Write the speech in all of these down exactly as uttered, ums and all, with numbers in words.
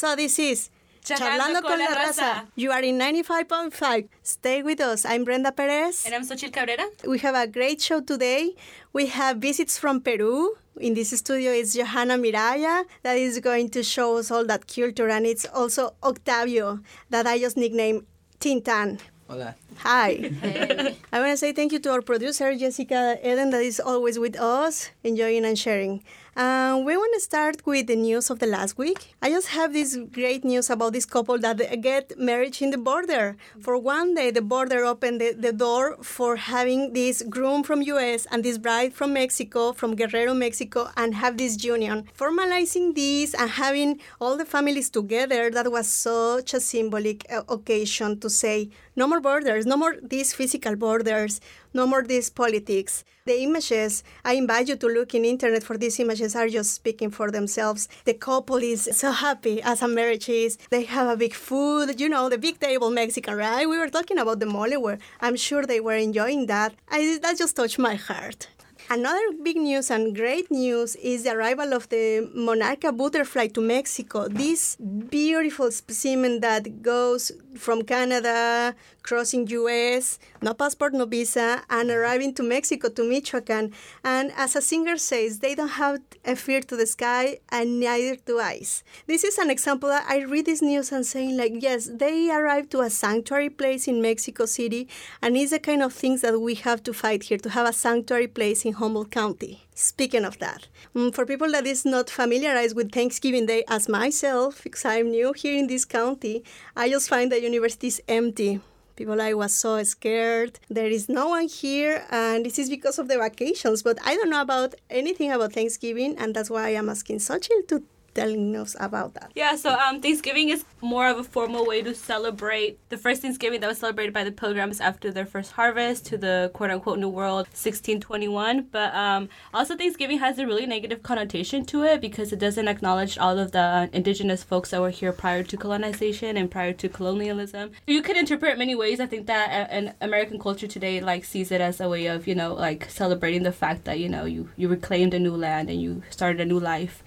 So this is Charlando con la Raza. You are in ninety-five point five. Stay with us. I'm Brenda Perez. And I'm Xochitl Cabrera. We have a great show today. We have visits from Peru. In this studio is Johanna Miraya that is going to show us all that culture. And it's also Octavio that I just nicknamed Tintan. Hola. Hi. Hey. I want to say thank you to our producer, Jessica Eden, that is always with us, enjoying and sharing. Um, we want to start with the news of the last week. I just have this great news about this couple that get married in the border. For one day, the border opened the, the door for having this groom from U S and this bride from Mexico, from Guerrero, Mexico, and have this union. Formalizing this and having all the families together, that was such a symbolic uh, occasion to say, no more borders, no more these physical borders, no more these politics. The images, I invite you to look in internet for these images, are just speaking for themselves. The couple is so happy as a marriage is. They have a big food, you know, the big table Mexican, right? We were talking about the mole where I'm sure they were enjoying that. I, that just touched my heart. Another big news and great news is the arrival of the Monarca butterfly to Mexico. This beautiful specimen that goes from Canada, crossing U S, no passport, no visa, and arriving to Mexico, to Michoacan. And as a singer says, they don't have a fear to the sky and neither to ice. This is an example that I read this news and saying like, yes, they arrived to a sanctuary place in Mexico City, and it's the kind of things that we have to fight here, to have a sanctuary place in Humboldt County. Speaking of that, um, for people that is not familiarized with Thanksgiving Day as myself, because I'm new here in this county, I just find the university is empty. People, I was so scared. There is no one here, and this is because of the vacations. But I don't know about anything about Thanksgiving, and that's why I'm asking Xochitl to telling us about that. Yeah, so um, Thanksgiving is more of a formal way to celebrate the first Thanksgiving that was celebrated by the Pilgrims after their first harvest to the quote-unquote New World, sixteen twenty-one. But um, also Thanksgiving has a really negative connotation to it because it doesn't acknowledge all of the indigenous folks that were here prior to colonization and prior to colonialism. You could interpret it many ways. I think that an American culture today like sees it as a way of, you know, like celebrating the fact that, you know, you, you reclaimed a new land and you started a new life.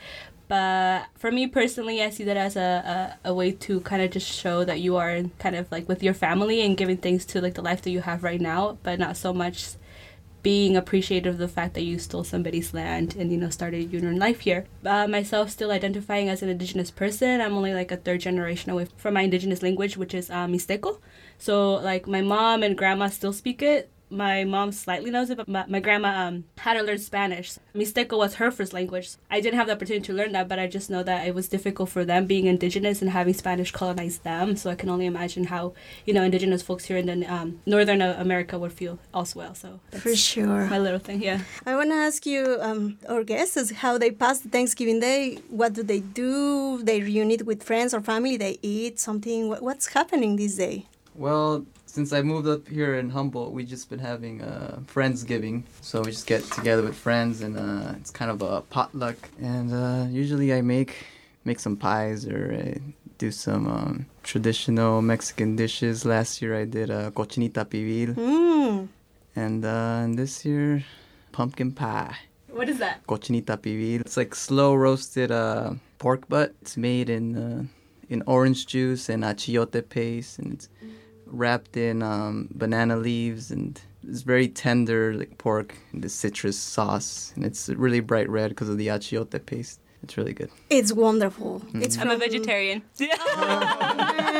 But for me personally, I see that as a, a, a way to kind of just show that you are kind of like with your family and giving thanks to like the life that you have right now, but not so much being appreciative of the fact that you stole somebody's land and, you know, started your own life here. Uh, myself still identifying as an indigenous person, I'm only like a third generation away from my indigenous language, which is uh, Mixteco. So like my mom and grandma still speak it. My mom slightly knows it, but my, my grandma um, had to learn Spanish. Mixteco was her first language. I didn't have the opportunity to learn that, but I just know that it was difficult for them being indigenous and having Spanish colonize them. So I can only imagine how, you know, indigenous folks here in the, um, Northern America would feel as well. So that's for sure. My little thing, yeah. I want to ask you, um, our guests, how they pass the Thanksgiving Day. What do they do? They reunite with friends or family? They eat something? What, what's happening this day? Well, since I moved up here in Humboldt, we've just been having uh, Friendsgiving. So we just get together with friends, and uh, it's kind of a potluck. And uh, usually I make make some pies or uh, do some um, traditional Mexican dishes. Last year I did uh, cochinita pibil. Mm. And, uh, and this year, pumpkin pie. What is that? Cochinita pibil. It's like slow roasted uh, pork butt. It's made in uh, in orange juice and achiote paste, and it's wrapped in um, banana leaves, and it's very tender like pork in the citrus sauce, and it's really bright red because of the achiote paste. It's really good. It's wonderful. Mm-hmm. It's I'm from... a vegetarian. Oh,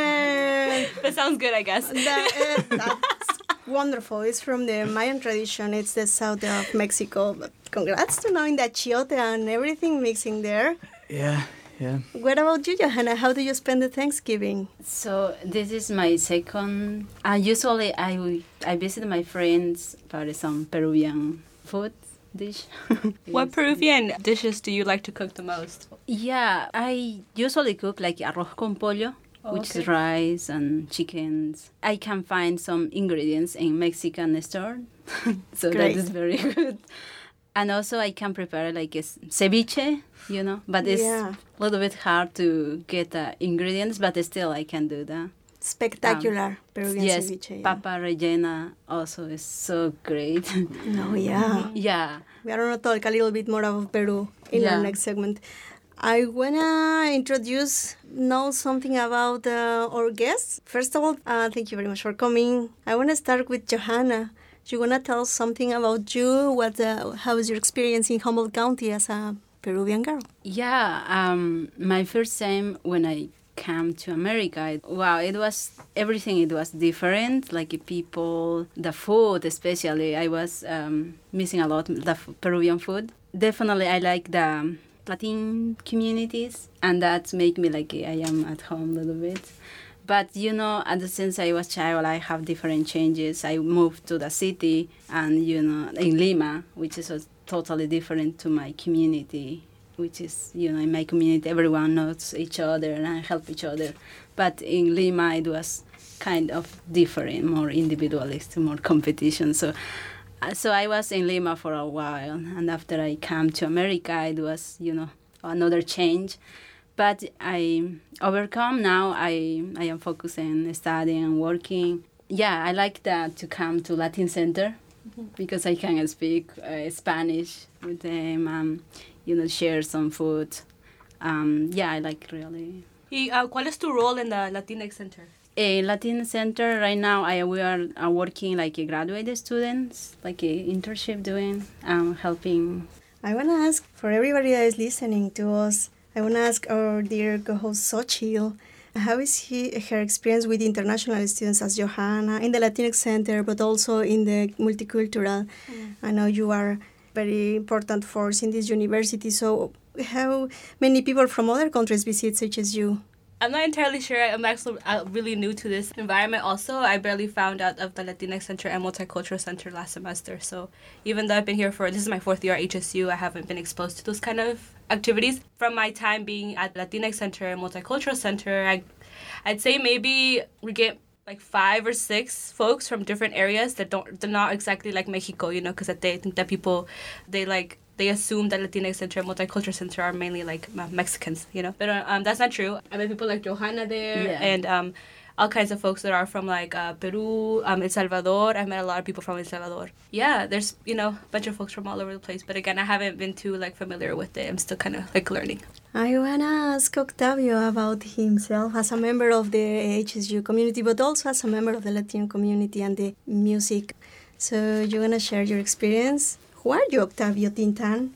that sounds good, I guess. That, uh, that's wonderful. It's from the Mayan tradition. It's the south of Mexico. But congrats to knowing that achiote and everything mixing there. Yeah. Yeah. What about you, Johanna? How do you spend the Thanksgiving? So this is my second. Uh, usually I I visit my friends for some Peruvian food dish. What Peruvian dishes do you like to cook the most? Yeah, I usually cook like arroz con pollo, oh, which okay. is rice and chickens. I can find some ingredients in Mexican store, so Great. that is very good. And also I can prepare like a ceviche, you know, but it's yeah. a little bit hard to get the uh, ingredients, but still I can do that. Spectacular um, Peruvian yes, ceviche. Yeah. papa rellena also is so great. No, yeah. Yeah. We are going to talk a little bit more about Peru in yeah. our next segment. I wanna introduce, know something about uh, our guests. First of all, uh, thank you very much for coming. I wanna start with Johanna. You wanna tell us something about you? What, uh, how is your experience in Humboldt County as a Peruvian girl? Yeah, um, my first time when I came to America, wow, it was everything. It was different, like people, the food especially. I was um, missing a lot the f- Peruvian food. Definitely, I like the Latin communities, and that make me like I am at home a little bit. But you know, and since I was child, I have different changes. I moved to the city, and you know, in Lima, which is a totally different to my community, which is, you know, in my community, everyone knows each other and help each other. But in Lima, it was kind of different, more individualistic, more competition. So so I was in Lima for a while, and after I came to America, it was, you know, another change. But I overcome now. I I am focusing, studying, and working. Yeah, I like that to come to Latin Center because I can speak uh, Spanish with them, um, you know, share some food. Um, yeah, I like really. Y, uh, ¿Cuál es tu role in the Latinx Center? A Latin Center right now, I we are uh, working like a graduate students, like a internship doing, um, helping. I want to ask for everybody that is listening to us, I want to ask our dear co-host Xochitl, how is he, her experience with international students as Johanna in the Latinx Center, but also in the multicultural? Mm. I know you are very important force in this university, so how many people from other countries visit such as you? I'm not entirely sure. I'm actually uh, really new to this environment also. I barely found out of the Latinx Center and Multicultural Center last semester. So even though I've been here for, this is my fourth year at H S U, I haven't been exposed to those kind of activities. From my time being at Latinx Center and Multicultural Center, I, I'd say maybe we get like five or six folks from different areas that don't, they're not exactly like Mexico, you know, because they think that people, they like, they assume that Latinx Center and Multicultural Center are mainly like Mexicans, you know. But um, that's not true. I met people like Johanna there, yeah. and um, all kinds of folks that are from like uh, Peru, um, El Salvador. I've met a lot of people from El Salvador. Yeah, there's, you know, a bunch of folks from all over the place. But again, I haven't been too like familiar with it. I'm still kind of like learning. I want to ask Octavio about himself as a member of the H S U community, but also as a member of the Latino community and the music. So you want to share your experience? Who are you, Octavio Tintan?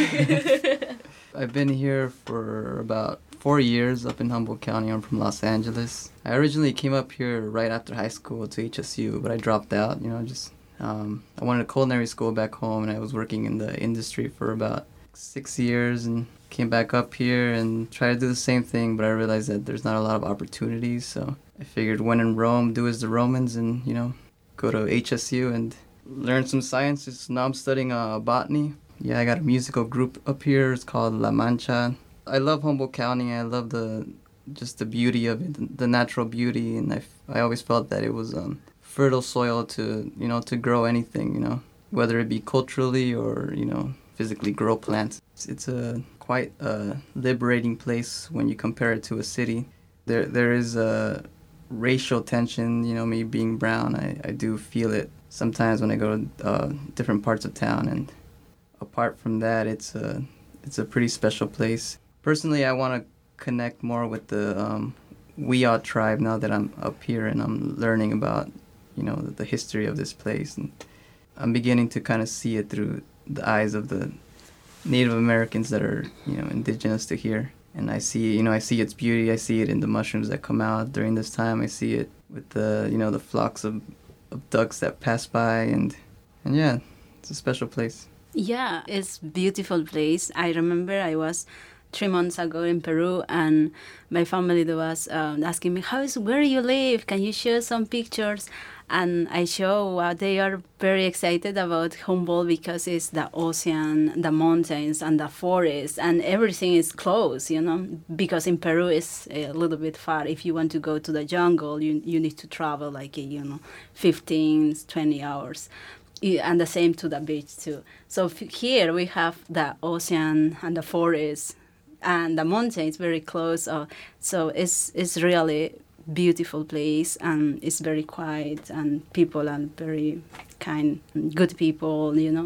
I've been here for about four years up in Humboldt County. I'm from Los Angeles. I originally came up here right after high school to H S U, but I dropped out, you know, just, um, I wanted a culinary school back home, and I was working in the industry for about six years and came back up here and tried to do the same thing, but I realized that there's not a lot of opportunities, so I figured when in Rome, do as the Romans and, you know, go to H S U and learn some sciences. Now I'm studying uh, botany. Yeah, I got a musical group up here. It's called La Mancha. I love Humboldt County. I love the just the beauty of it, the natural beauty, and I, I always felt that it was um, fertile soil to, you know, to grow anything, you know, whether it be culturally or, you know, physically grow plants. It's, it's a quite a liberating place when you compare it to a city. There there is a racial tension, you know, me being brown, I, I do feel it sometimes when I go to uh, different parts of town, and apart from that, it's a it's a pretty special place. Personally, I want to connect more with the um, Wiyot tribe now that I'm up here and I'm learning about, you know, the, the history of this place, and I'm beginning to kind of see it through the eyes of the Native Americans that are, you know, indigenous to here. And I see, you know, I see its beauty. I see it in the mushrooms that come out during this time. I see it with the, you know, the flocks of of ducks that pass by, and and yeah, it's a special place. Yeah, it's a beautiful place. I remember I was three months ago in Peru, and my family was um, asking me, "How is where you live? Can you show some pictures?" And I show uh, they are very excited about Humboldt because it's the ocean, the mountains, and the forest, and everything is close, you know, because in Peru it's a little bit far. If you want to go to the jungle, you you need to travel like, you know, fifteen, twenty hours. And the same to the beach too. So here we have the ocean and the forest and the mountains very close. Uh, so it's it's really beautiful place, and it's very quiet, and people are very kind, good people, you know.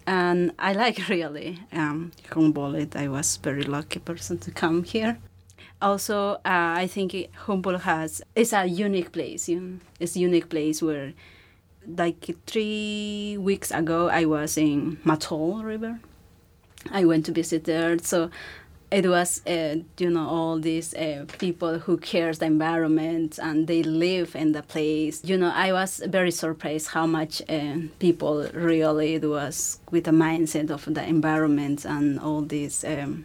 And I like really um, Humboldt. I was very lucky person to come here. Also, uh, I think it, Humboldt has, it's a unique place. You know? It's a unique place where, like three weeks ago, I was in Matol River. I went to visit there. So it was, uh, you know, all these uh, people who cares the environment and they live in the place. You know, I was very surprised how much uh, people really it was with the mindset of the environment and all this um,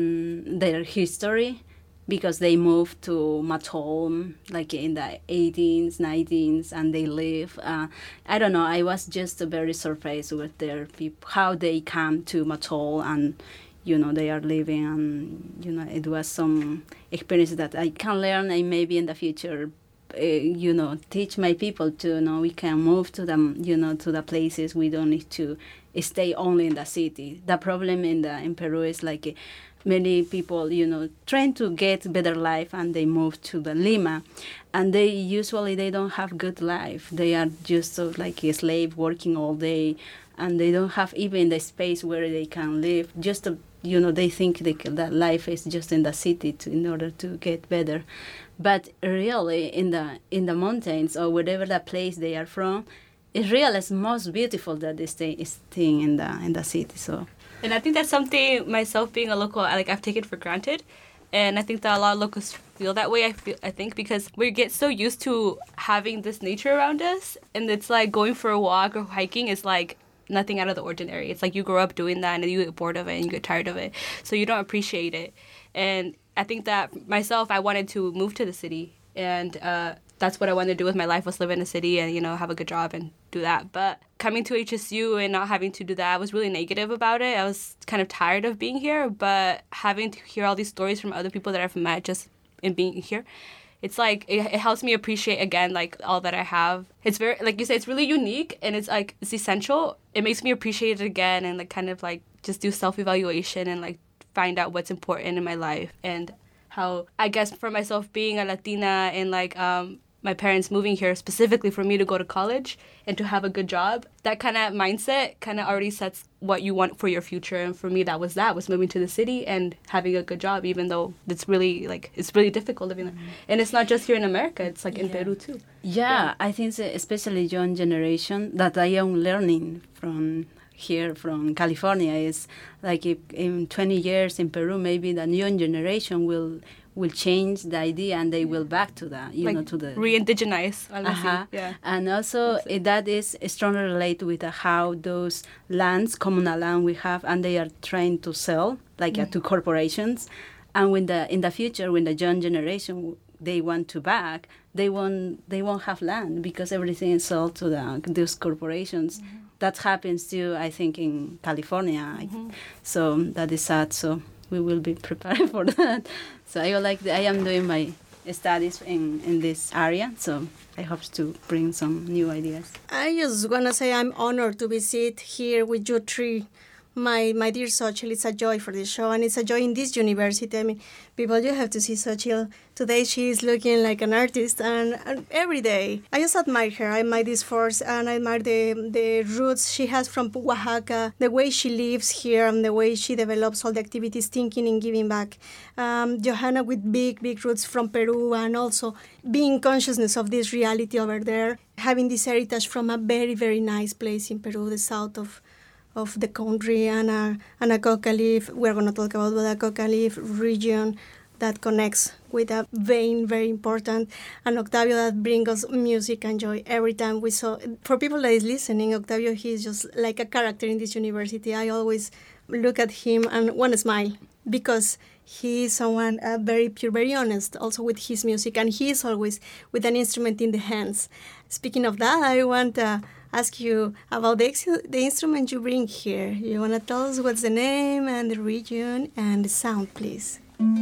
and their history, because they moved to Matol like in the eighteens, nineteens, and they live. Uh, I don't know. I was just very surprised with their people, how they come to Matol and. You know, they are living, and you know, it was some experience that I can learn, and maybe in the future, uh, you know, teach my people to you know we can move to them, you know, to the places. We don't need to stay only in the city. The problem in the in Peru is like uh, many people, you know, trying to get better life, and they move to the Lima, and they usually they don't have good life. They are just so like a slave working all day, and they don't have even the space where they can live. Just to, you know, they think they can, that life is just in the city to, in order to get better, but really in the in the mountains or whatever the place they are from, it's really it's most beautiful that they stay is staying in the in the city. So, and I think that's something myself being a local, like I've taken for granted, and I think that a lot of locals feel that way. I feel I think because we get so used to having this nature around us, and it's like going for a walk or hiking is like nothing out of the ordinary. It's like you grow up doing that and then you get bored of it and you get tired of it. So you don't appreciate it. And I think that myself, I wanted to move to the city. And uh, that's what I wanted to do with my life, was live in a city and, you know, have a good job and do that. But coming to H S U and not having to do that, I was really negative about it. I was kind of tired of being here. But having to hear all these stories from other people that I've met just in being here, it's like, it, it helps me appreciate, again, like, all that I have. It's very, like you say, it's really unique, and it's, like, it's essential. It makes me appreciate it again and, like, kind of, like, just do self-evaluation and, like, find out what's important in my life. And how, I guess, for myself, being a Latina and, like, um, my parents moving here specifically for me to go to college and to have a good job, that kind of mindset kind of already sets what you want for your future. And for me, that was that, was moving to the city and having a good job, even though it's really, like, it's really difficult living there. Mm-hmm. And it's not just here in America, it's, like, in yeah. Peru, too. Yeah, yeah, I think especially young generation that I am learning from here from California is, like, if in twenty years in Peru, maybe the young generation will will change the idea and they will back to that, you like know, to the re-indigenize. Uh-huh. Yeah. And also it, that is strongly related with uh, how those lands, communal land we have, and they are trying to sell, like mm-hmm. uh, to corporations. And when the in the future, when the young generation they want to back, they won't they won't have land because everything is sold to the those corporations. Mm-hmm. That happens too, I think, in California. Mm-hmm. So that is sad. So we will be prepared for that. So I would like the, I am doing my studies in, in this area, so I hope to bring some new ideas. I just want to say I'm honored to visit here with you three. My my dear Xochitl, it's a joy for this show, and it's a joy in this university. I mean, people, you have to see Xochitl. Today she is looking like an artist, and, and every day I just admire her. I admire this force, and I admire the, the roots she has from Oaxaca, the way she lives here, and the way she develops all the activities, thinking and giving back. Um, Johanna with big, big roots from Peru, and also being consciousness of this reality over there, having this heritage from a very, very nice place in Peru, the south of of the country, and a, and a coca leaf. We're going to talk about the coca leaf region that connects with a vein, very important. And Octavio that brings us music and joy every time we saw. For people that is listening, Octavio, he's just like a character in this university. I always look at him and want to smile because he is someone uh, very pure, very honest also with his music, and he is always with an instrument in the hands. Speaking of that, I want to uh, ask you about the, the instrument you bring here. You want to tell us what's the name and the region and the sound, please?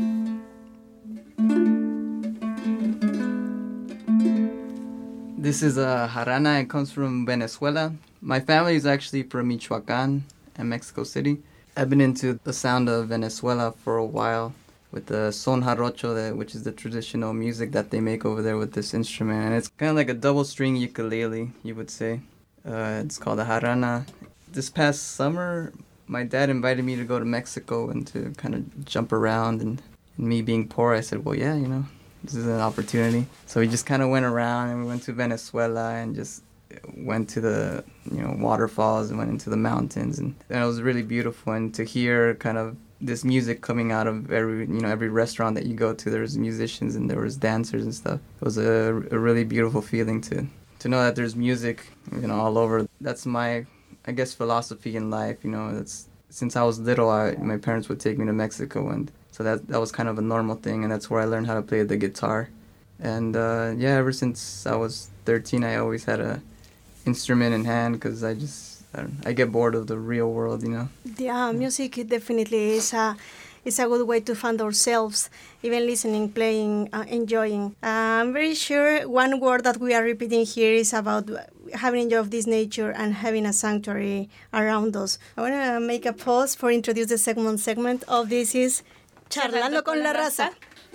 This is a jarana. It comes from Venezuela. My family is actually from Michoacan and Mexico City. I've been into the sound of Venezuela for a while with the son jarocho, which is the traditional music that they make over there with this instrument. And it's kind of like a double string ukulele, you would say. Uh, it's called a jarana. this past summer, my dad invited me to go to Mexico and to kind of jump around. And, and me being poor, I said, well, yeah, you know, this is an opportunity. So we just kind of went around, and we went to Venezuela and just went to the, you know, waterfalls and went into the mountains. And, and it was really beautiful. And to hear kind of this music coming out of every, you know, every restaurant that you go to, there was musicians and there was dancers and stuff. It was a, a really beautiful feeling to, to know that there's music, you know, all over. That's my, I guess, philosophy in life. You know, that's, since I was little, I, my parents would take me to Mexico, and so that that was kind of a normal thing, and that's where I learned how to play the guitar. And uh, yeah, ever since I was thirteen, I always had a instrument in hand, because I just, I, don't, I get bored of the real world, you know. Yeah, music definitely is a, is a good way to find ourselves, even listening, playing, uh, enjoying. Uh, I'm very sure one word that we are repeating here is about having enjoy of this nature and having a sanctuary around us. I want to make a pause for introduce the second segment of this is Charlando con la Raza.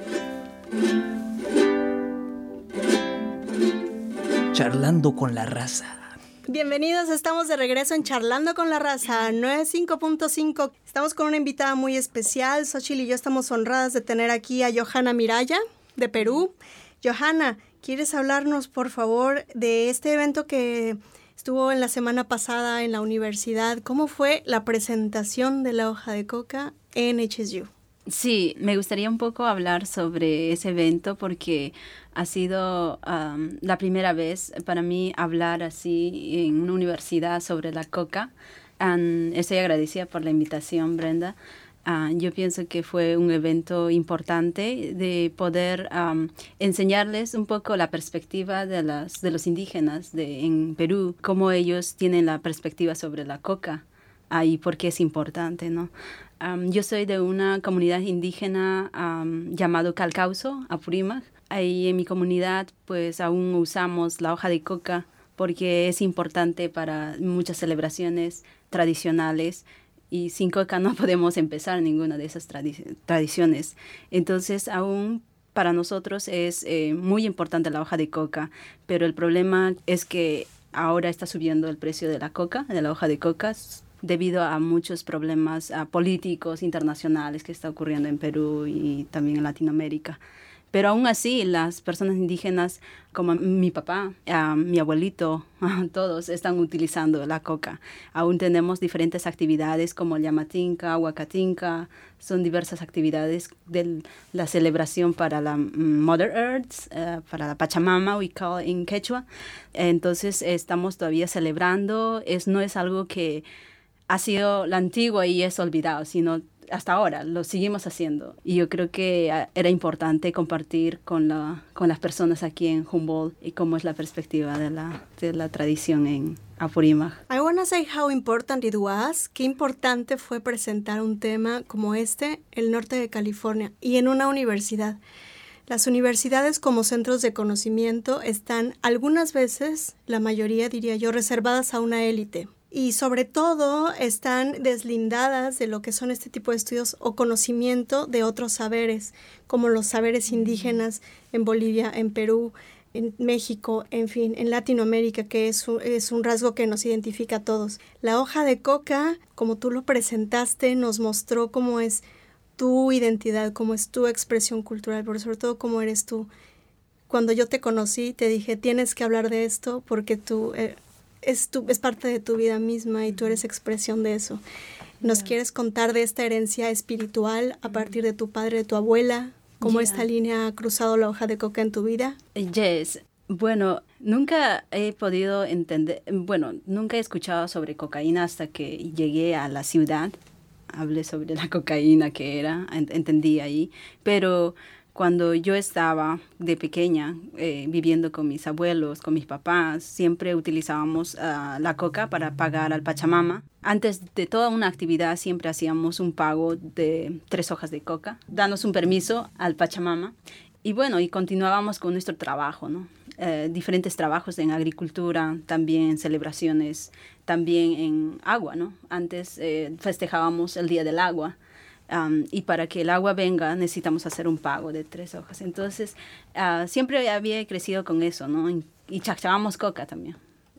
Charlando con la Raza. Bienvenidos, estamos de regreso en Charlando con la Raza noventa y cinco punto cinco. Estamos con una invitada muy especial. Xochitl y yo estamos honradas de tener aquí a Johanna Miraya, de Perú. Johanna, ¿quieres hablarnos, por favor, de este evento que estuvo en la semana pasada en la universidad? ¿Cómo fue la presentación de la hoja de coca en H S U? Sí, me gustaría un poco hablar sobre ese evento porque ha sido um, la primera vez para mí hablar así en una universidad sobre la coca. Um, estoy agradecida por la invitación, Brenda. Uh, yo pienso que fue un evento importante de poder um, enseñarles un poco la perspectiva de, las, de los indígenas de, en Perú, cómo ellos tienen la perspectiva sobre la coca uh, y por qué es importante, ¿no? Um, yo soy de una comunidad indígena um, llamado Calcauso, Apurímac. Ahí en mi comunidad pues aún usamos la hoja de coca porque es importante para muchas celebraciones tradicionales y sin coca no podemos empezar ninguna de esas tradi- tradiciones. Entonces aún para nosotros es eh, muy importante la hoja de coca, pero el problema es que ahora está subiendo el precio de la coca, de la hoja de coca, debido a muchos problemas uh, políticos internacionales que está ocurriendo en Perú y también en Latinoamérica. Pero aún así, las personas indígenas, como mi papá, uh, mi abuelito, uh, todos están utilizando la coca. Aún tenemos diferentes actividades como Llamatinca, Huacatinca, son diversas actividades de la celebración para la Mother Earth, uh, para la Pachamama, we call in Quechua. Entonces, estamos todavía celebrando. Es, no es algo que ha sido la antigua y es olvidado, sino hasta ahora lo seguimos haciendo. Y yo creo que era importante compartir con, la, con las personas aquí en Humboldt y cómo es la perspectiva de la, de la tradición en Apurímac. I want to say how important it was. Qué importante fue presentar un tema como este, el norte de California, y en una universidad. Las universidades como centros de conocimiento están algunas veces, la mayoría diría yo, reservadas a una élite. Y sobre todo están deslindadas de lo que son este tipo de estudios o conocimiento de otros saberes, como los saberes indígenas en Bolivia, en Perú, en México, en fin, en Latinoamérica, que es un, es un rasgo que nos identifica a todos. La hoja de coca, como tú lo presentaste, nos mostró cómo es tu identidad, cómo es tu expresión cultural, pero sobre todo cómo eres tú. Cuando yo te conocí, te dije, tienes que hablar de esto porque tú... Eh, Es, tu, es parte de tu vida misma y tú eres expresión de eso. ¿Nos yeah. quieres contar de esta herencia espiritual a partir de tu padre, de tu abuela? ¿Cómo yeah. esta línea ha cruzado la hoja de coca en tu vida? Yes. Bueno, nunca he podido entender, bueno, nunca he escuchado sobre cocaína hasta que llegué a la ciudad. Hablé sobre la cocaína que era, entendí ahí, pero... Cuando yo estaba de pequeña eh, viviendo con mis abuelos, con mis papás, siempre utilizábamos uh, la coca para pagar al Pachamama. Antes de toda una actividad siempre hacíamos un pago de tres hojas de coca, danos un permiso al Pachamama. Y bueno, y continuábamos con nuestro trabajo, ¿no? Eh, diferentes trabajos en agricultura, también celebraciones, también en agua, ¿no? Antes eh, festejábamos el Día del Agua. Um, y para que el agua venga necesitamos hacer un pago de tres hojas. Entonces, uh, siempre había crecido con eso, ¿no? Y, y chachábamos coca también.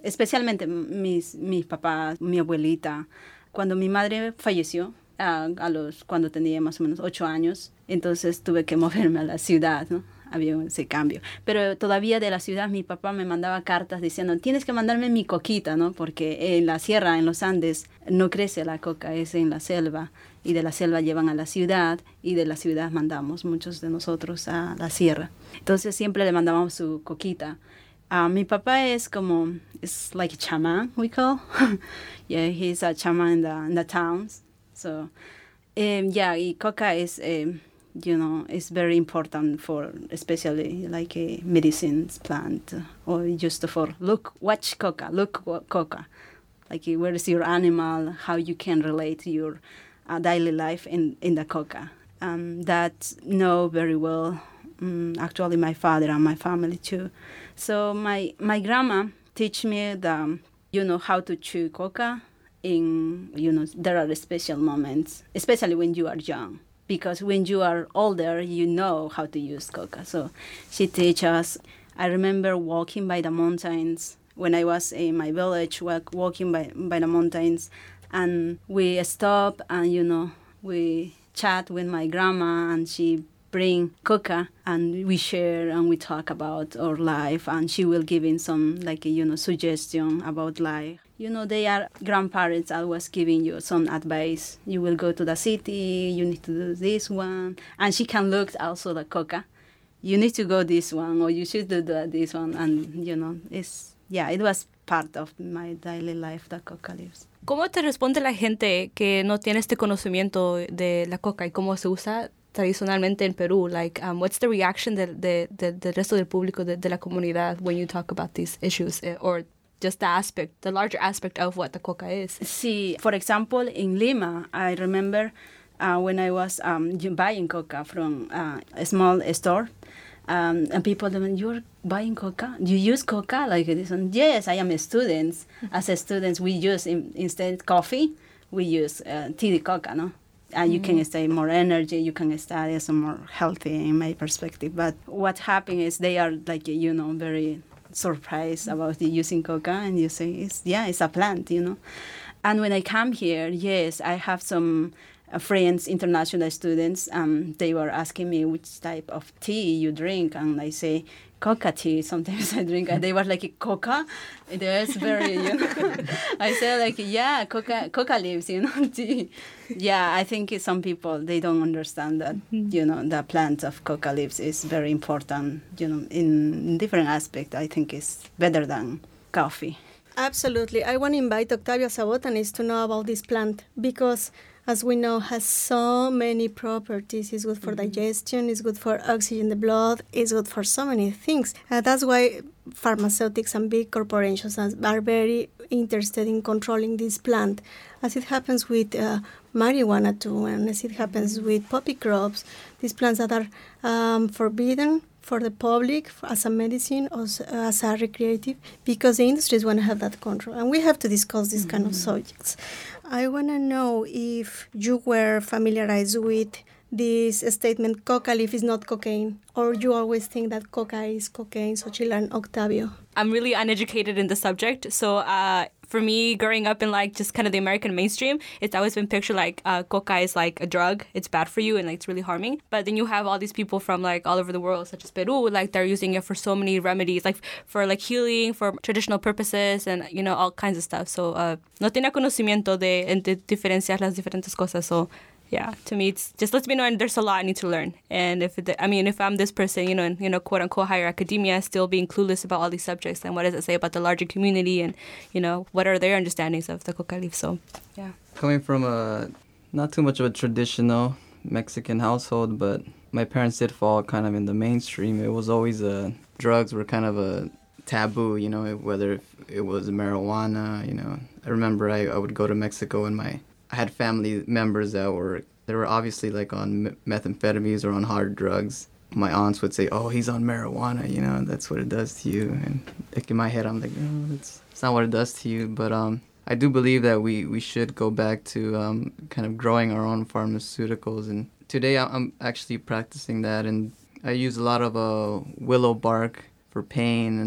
especialmente mis, mis papás, mi abuelita. Cuando mi madre falleció, uh, a los, cuando tenía más o menos ocho años, entonces tuve que moverme a la ciudad, ¿no? Había ese cambio. Pero todavía de la ciudad mi papá me mandaba cartas diciendo, tienes que mandarme mi coquita, ¿no? Porque en la sierra, en los Andes, no crece la coca, es en la selva. Y de la selva llevan a la ciudad y de la ciudad mandamos muchos de nosotros a la sierra. Entonces siempre le mandábamos su coquita. Uh, mi papá es como, it's like a chamán, we call. Yeah, he's a chamán in the, in the towns. So, um, yeah, y coca is... Um, you know, it's very important for especially like a medicines plant or just for look, watch coca, look coca. Like where is your animal, how you can relate your uh, daily life in, in the coca. Um, that know very well, um, actually my father and my family too. So my, my grandma teach me the, you know, how to chew coca in, you know, there are special moments, especially when you are young. Because when you are older, you know how to use coca. So she teaches us. I remember walking by the mountains when I was in my village, walk, walking by, by the mountains. And we stop and, you know, we chat with my grandma and she bring coca and we share and we talk about our life. And she will give in some, like, you know, suggestion about life. You know, they are grandparents always giving you some advice. You will go to the city, you need to do this one. And she can look also the coca. You need to go this one or you should do the, this one. And, you know, it's, yeah, it was part of my daily life, the coca leaves. ¿Cómo te responde la gente que no tiene este conocimiento de la coca y cómo se usa tradicionalmente en Perú? Like, um, what's the reaction del de, de, de resto del público, de, de la comunidad, when you talk about these issues? Or just the aspect, the larger aspect of what the coca is. See, for example, in Lima, I remember uh, when I was um, buying coca from uh, a small store, um, and people told me, you're buying coca? You use coca like this? And yes, I am a student. As a student, we use, in, instead coffee, we use uh, tea de coca, no? And mm. you can stay more energy, you can study some more healthy in my perspective. But what happened is they are like, you know, very surprised about the using coca, and you say, it's, yeah, it's a plant, you know. And when I come here, yes, I have some uh, friends, international students, um, they were asking me which type of tea you drink, and I say, coca tea. Sometimes I drink, and they were like, coca? There's very, you know. I say like, yeah, coca, coca leaves, you know, tea. Yeah, I think some people, they don't understand that, you know, the plant of coca leaves is very important, you know, in different aspects. I think it's better than coffee. Absolutely. I want to invite Octavio as a botanist to know about this plant because, as we know, has so many properties. It's good for mm-hmm. digestion, it's good for oxygen in the blood, it's good for so many things. Uh, that's why pharmaceutics and big corporations are very interested in controlling this plant, as it happens with uh, marijuana too, and as it happens with poppy crops, these plants that are um, forbidden for the public as a medicine or as a recreative, because the industries want to have that control. And we have to discuss these mm-hmm. kind of subjects. I want to know if you were familiarized with this statement, coca leaf is not cocaine, or you always think that coca is cocaine. So Sheila and Octavio. I'm really uneducated in the subject, so uh, for me, growing up in like just kind of the American mainstream, it's always been pictured like uh, coca is like a drug, it's bad for you and like it's really harming. But then you have all these people from like all over the world, such as Peru, like they're using it for so many remedies, like for like healing, for traditional purposes, and you know, all kinds of stuff. So uh, no tenía conocimiento de, de diferenciar las diferentes cosas. So yeah, to me, it's just lets me know, and there's a lot I need to learn. And if it, I mean, if I'm this person, you know, in, you know, quote unquote higher academia, still being clueless about all these subjects, then what does it say about the larger community, and you know, what are their understandings of the coca leaf? So, yeah. Coming from a not too much of a traditional Mexican household, but my parents did fall kind of in the mainstream. It was always uh, drugs were kind of a taboo, you know, whether it was marijuana, you know. I remember I, I would go to Mexico and my I had family members that were, they were obviously like on methamphetamines or on hard drugs. My aunts would say, oh, he's on marijuana, you know, that's what it does to you. And like in my head, I'm like, no, that's, that's not what it does to you. But um, I do believe that we, we should go back to um, kind of growing our own pharmaceuticals. And today I'm actually practicing that. And I use a lot of uh, willow bark for pain and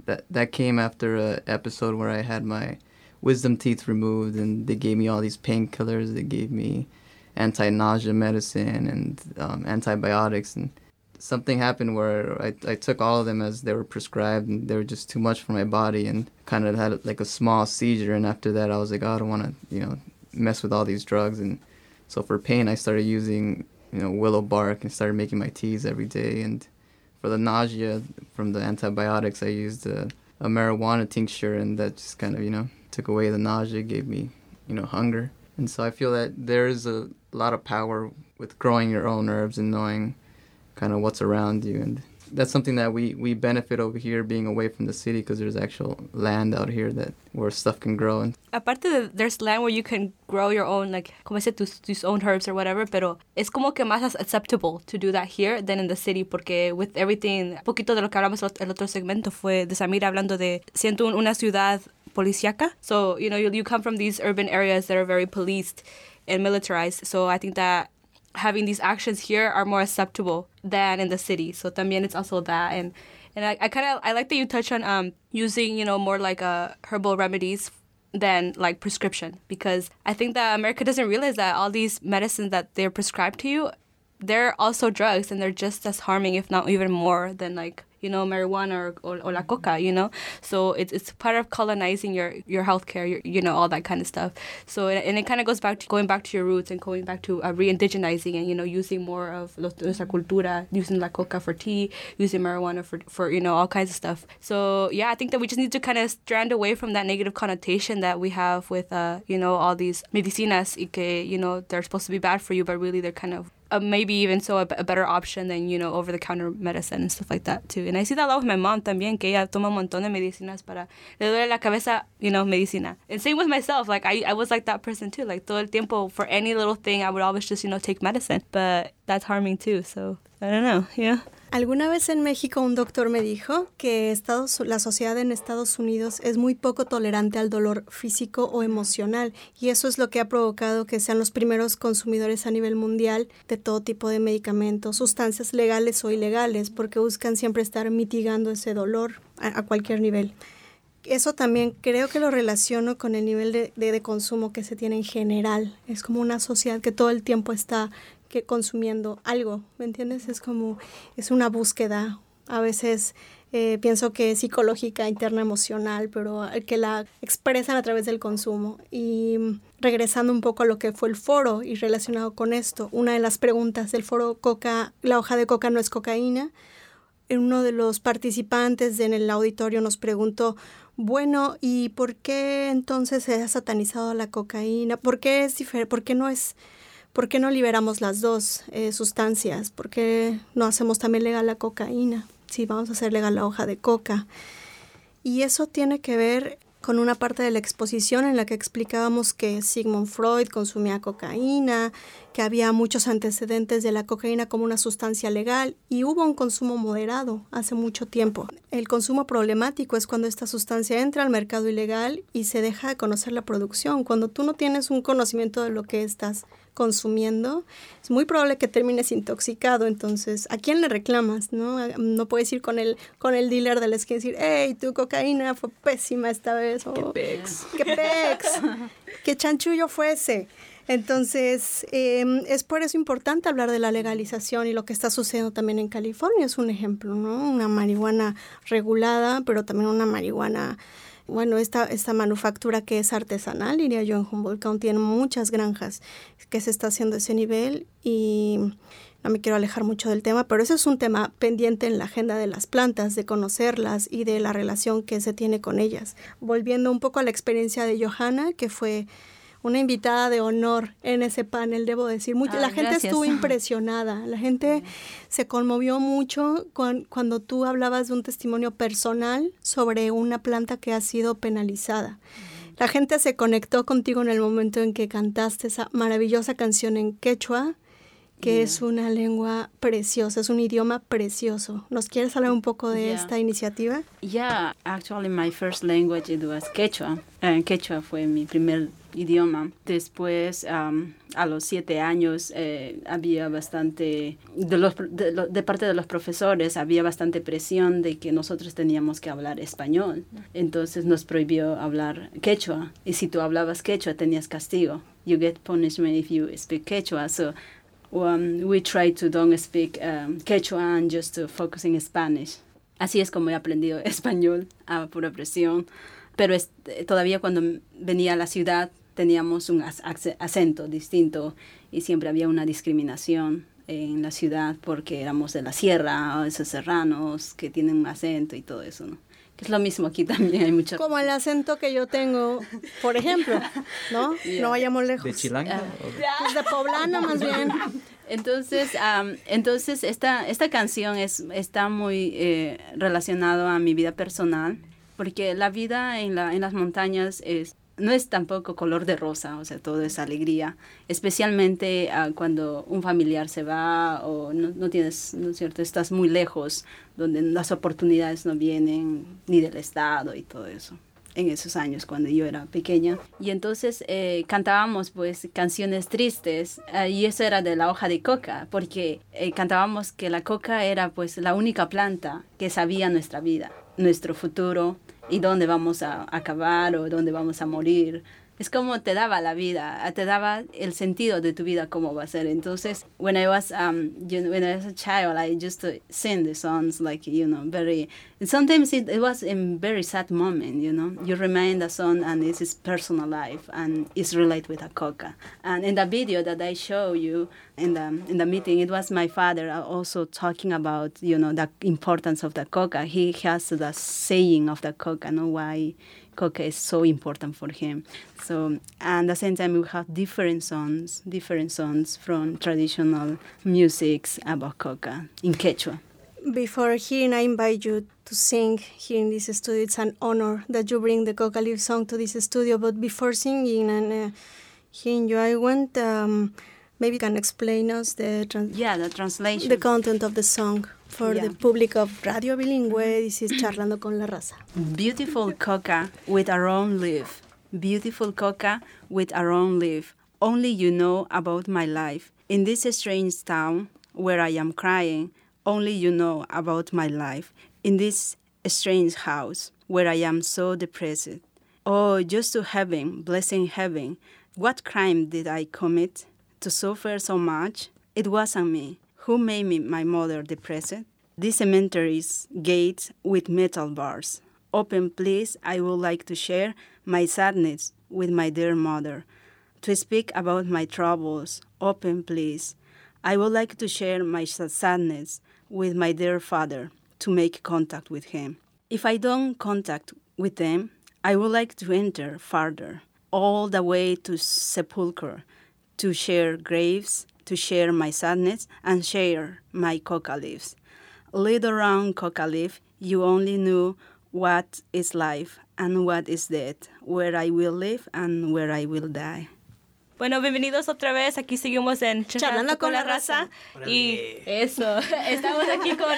that that came after a episode where I had my wisdom teeth removed, and they gave me all these painkillers. They gave me anti-nausea medicine and um, antibiotics, and something happened where I, I took all of them as they were prescribed, and they were just too much for my body, and kind of had like a small seizure. And after that, I was like, oh, I don't want to, you know, mess with all these drugs. And so for pain, I started using, you know, willow bark and started making my teas every day. And for the nausea from the antibiotics, I used a, a marijuana tincture, and that just kind of, you know, took away the nausea, gave me, you know, hunger. And so I feel that there is a lot of power with growing your own herbs and knowing kind of what's around you. And that's something that we, we benefit over here being away from the city, because there's actual land out here that where stuff can grow. And aparte de, there's land where you can grow your own, like, como se tus, tus own herbs or whatever, pero es como que más acceptable to do that here than in the city, porque with everything, un poquito de lo que hablamos el otro segmento fue de Samira hablando de siento una ciudad policíaca. So, you know, you, you come from these urban areas that are very policed and militarized. So I think that having these actions here are more acceptable than in the city. So también it's also that. And and I, I kind of, I like that you touch on um using, you know, more like uh, herbal remedies than like prescription. Because I think that America doesn't realize that all these medicines that they're prescribed to you, they're also drugs, and they're just as harming, if not even more, than like, you know, marijuana or, or, or la coca, you know? So it's it's part of colonizing your, your healthcare, your, you know, all that kind of stuff. So, and it kind of goes back to going back to your roots and going back to uh, re-indigenizing and, you know, using more of nuestra cultura, using la coca for tea, using marijuana for, for, you know, all kinds of stuff. So, yeah, I think that we just need to kind of strand away from that negative connotation that we have with, uh, you know, all these medicinas y que, you know, they're supposed to be bad for you, but really they're kind of Uh, maybe even so a, a better option than, you know, over-the-counter medicine and stuff like that, too. And I see that a lot with my mom también, que ella toma un montón de medicinas para... Le duele la cabeza, you know, medicina. And same with myself. Like, I, I was like that person, too. Like, todo el tiempo, for any little thing, I would always just, you know, take medicine. But that's harming, too. So, I don't know, yeah. Alguna vez en México un doctor me dijo que Estados, la sociedad en Estados Unidos es muy poco tolerante al dolor físico o emocional, y eso es lo que ha provocado que sean los primeros consumidores a nivel mundial de todo tipo de medicamentos, sustancias legales o ilegales, porque buscan siempre estar mitigando ese dolor a, a cualquier nivel. Eso también creo que lo relaciono con el nivel de, de, de consumo que se tiene en general. Es como una sociedad que todo el tiempo está que consumiendo algo, ¿me entiendes? Es como, es una búsqueda, a veces eh, pienso que es psicológica, interna, emocional, pero que la expresan a través del consumo. Y regresando un poco a lo que fue el foro y relacionado con esto, una de las preguntas del foro Coca, la hoja de coca no es cocaína, uno de los participantes en el auditorio nos preguntó, bueno, ¿y por qué entonces se ha satanizado la cocaína? ¿Por qué es diferente? ¿Por qué no es... ¿Por qué no liberamos las dos eh, sustancias? ¿Por qué no hacemos también legal la cocaína? Sí, vamos a hacer legal la hoja de coca. Y eso tiene que ver con una parte de la exposición en la que explicábamos que Sigmund Freud consumía cocaína, que había muchos antecedentes de la cocaína como una sustancia legal y hubo un consumo moderado hace mucho tiempo. El consumo problemático es cuando esta sustancia entra al mercado ilegal y se deja de conocer la producción. Cuando tú no tienes un conocimiento de lo que estás consumiendo, es muy probable que termines intoxicado. Entonces, ¿a quién le reclamas? No, no puedes ir con el, con el dealer de la esquina y decir, hey, tu cocaína fue pésima esta vez. Oh, ¡Qué pex! ¡Qué pex! ¡Qué chanchullo fue ese! Entonces, eh, es por eso importante hablar de la legalización y lo que está sucediendo también en California. Es un ejemplo, ¿no? Una marihuana regulada, pero también una marihuana... Bueno, esta, esta manufactura que es artesanal, diría yo, en Humboldt County tiene muchas granjas que se está haciendo ese nivel y no me quiero alejar mucho del tema, pero eso es un tema pendiente en la agenda de las plantas, de conocerlas y de la relación que se tiene con ellas. Volviendo un poco a la experiencia de Johanna, que fue una invitada de honor en ese panel, debo decir. Mucha, ah, la gente gracias. Estuvo impresionada, la gente sí. Se conmovió mucho con, cuando tú hablabas de un testimonio personal sobre una planta que ha sido penalizada. Mm. La gente se conectó contigo en el momento en que cantaste esa maravillosa canción en quechua que Yeah. es una lengua preciosa, es un idioma precioso. ¿Nos quieres hablar un poco de Yeah. esta iniciativa? Yeah, actually my first language it was Quechua. Eh, Quechua fue mi primer idioma. Después, um, a los siete años, eh, había bastante, de, los, de, lo- de parte de los profesores, había bastante presión de que nosotros teníamos que hablar español. Entonces nos prohibió hablar Quechua. Y si tú hablabas Quechua, tenías castigo. You get punishment if you speak Quechua. So um, we try to don't speak um, Quechua and just to focus in Spanish. Así es como he aprendido español a pura presión. Pero es, eh, todavía cuando venía a la ciudad teníamos un ac- ac- acento distinto y siempre había una discriminación en la ciudad porque éramos de la sierra, o esos serranos que tienen un acento y todo eso, ¿no? Que es lo mismo aquí también, hay mucho... Como el acento que yo tengo, por ejemplo, ¿no? Yeah. No vayamos lejos. ¿De Chilanga? Ah. o- Pues de poblano más bien. Entonces, um, entonces esta, esta canción es, está muy eh, relacionado a mi vida personal, porque la vida en, la, en las montañas es, no es tampoco color de rosa, o sea, todo es alegría, especialmente uh, cuando un familiar se va o no, no tienes, ¿no es cierto?, estás muy lejos, donde las oportunidades no vienen ni del Estado y todo eso. En esos años cuando yo era pequeña. Y entonces eh, cantábamos pues canciones tristes eh, y eso era de la hoja de coca, porque eh, cantábamos que la coca era pues la única planta que sabía nuestra vida, nuestro futuro y dónde vamos a acabar o dónde vamos a morir. Es como te daba la vida, te daba el sentido de tu vida, cómo va a ser. Entonces, when I was, um, you know, when I was a child, I used to sing the songs like, you know, very, and sometimes it, it was a very sad moment, you know. You remind the song and it's his personal life and it's related with a coca. And in the video that I show you in the, in the meeting, it was my father also talking about, you know, the importance of the coca. He has the saying of the coca, no, why coca is so important for him. So, and at the same time, we have different songs, different songs from traditional musics about coca in Quechua. Before hearing, I invite you to sing here in this studio. It's an honor that you bring the Coca Leaf song to this studio. But before singing and uh, hearing you, I want um, maybe you can explain us the trans- Yeah, the translation. the content of the song for Yeah. the public of Radio Bilingüe. This is Charlando con la Raza. Beautiful coca with a round leaf. Beautiful coca with a round leaf. Only you know about my life. In this strange town where I am crying, only you know about my life. In this strange house where I am so depressed. Oh, just to heaven, blessing heaven. What crime did I commit to suffer so much? It wasn't me. Who made me my mother depressed? This cemetery's gates with metal bars. Open, please. I would like to share my sadness with my dear mother. To speak about my troubles. Open, please. I would like to share my sadness with my dear father, to make contact with him. If I don't contact with them, I would like to enter farther, all the way to sepulchre, to share graves, to share my sadness, and share my coca leaves. Little round coca leaf, you only knew what is life and what is death, where I will live and where I will die. Bueno, bienvenidos otra vez. Aquí seguimos en Charlando con la Raza. Y eso, estamos aquí con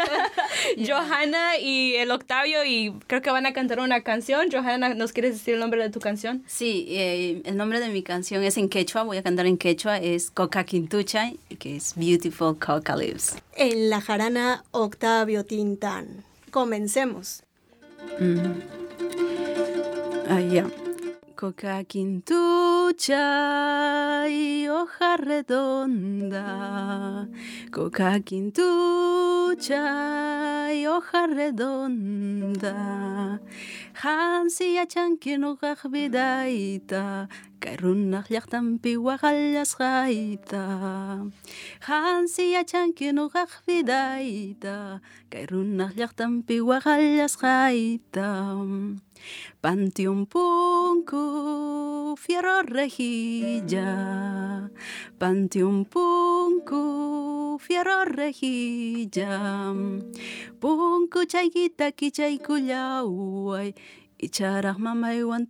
uh, Johanna y el Octavio y creo que van a cantar una canción. Johanna, ¿nos quieres decir el nombre de tu canción? Sí, eh, el nombre de mi canción es en quechua, voy a cantar en quechua, es Coca Quintucha, que es Beautiful Coca Leaves. En la jarana Octavio Tintán. Comencemos. Mm. Ah, ya. Coca quintucha y hoja redonda, coca quintucha y hoja redonda, hansi achankin vidaita, kairunach llaqtan piwagallas gaita, hansi achankin vidaita, kairunach llaqtan piwagallas gaita. Panteón punku, fierro rejilla. Panteón punku, fierro rejilla. Punku chaykita kichaykullaway. Icharaq mamaywan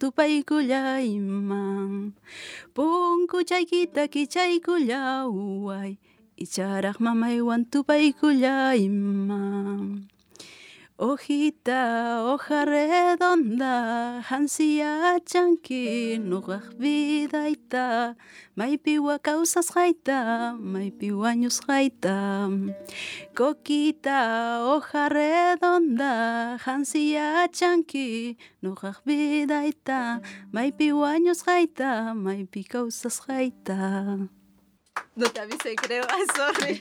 tupaykullayman. Punku chaykita kichaykullaway. icharak mamaywan tupaykullayman. Hojita, hoja redonda, hansia chanki, nuqaq vidayta, maypiwa kawsasqayta, maypiwa ñusqayta. Coquita, hoja redonda, hansia chanki, nuqaq vidayta, maypiwa ñusqayta, maypi kawsasqayta. No te avisé, creo. Ay, sorry.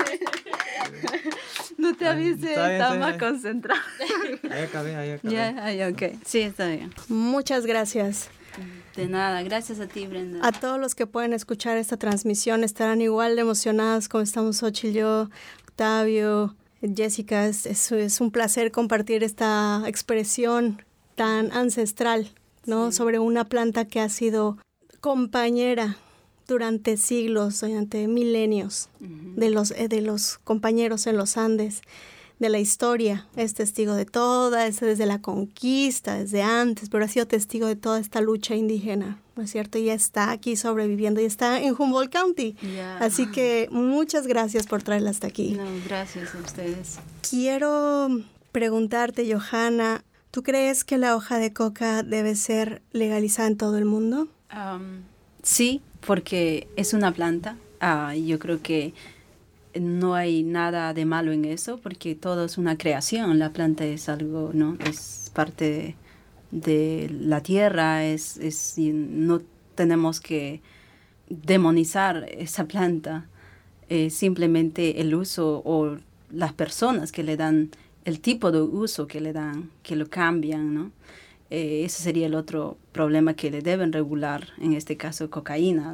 No te avisé, estaba más concentrado. Ahí acabé, ahí acabé. Ya, yeah, ok. Sí, está bien. Muchas gracias. De nada, gracias a ti, Brenda. A todos los que pueden escuchar esta transmisión estarán igual de emocionadas como estamos Xochitl, yo, Octavio, Jessica. Es, es, es un placer compartir esta expresión tan ancestral, ¿no? Sí. Sobre una planta que ha sido compañera durante siglos, durante milenios, uh-huh. de los, eh, de los compañeros en los Andes, de la historia. Es testigo de toda, es desde la conquista, desde antes, pero ha sido testigo de toda esta lucha indígena, ¿no es cierto? Y está aquí sobreviviendo y está en Humboldt County. Yeah. Así que muchas gracias por traerla hasta aquí. No, gracias a ustedes. Quiero preguntarte, Johanna, ¿tú crees que la hoja de coca debe ser legalizada en todo el mundo? Um, sí, porque es una planta. Uh, yo creo que no hay nada de malo en eso, porque todo es una creación. La planta es algo, ¿no? Es parte de, de la tierra. Es, es, no tenemos que demonizar esa planta. Eh, simplemente el uso o las personas que le dan, el tipo de uso que le dan, que lo cambian, ¿no? Eh, ese sería el otro problema que le deben regular, en este caso cocaína.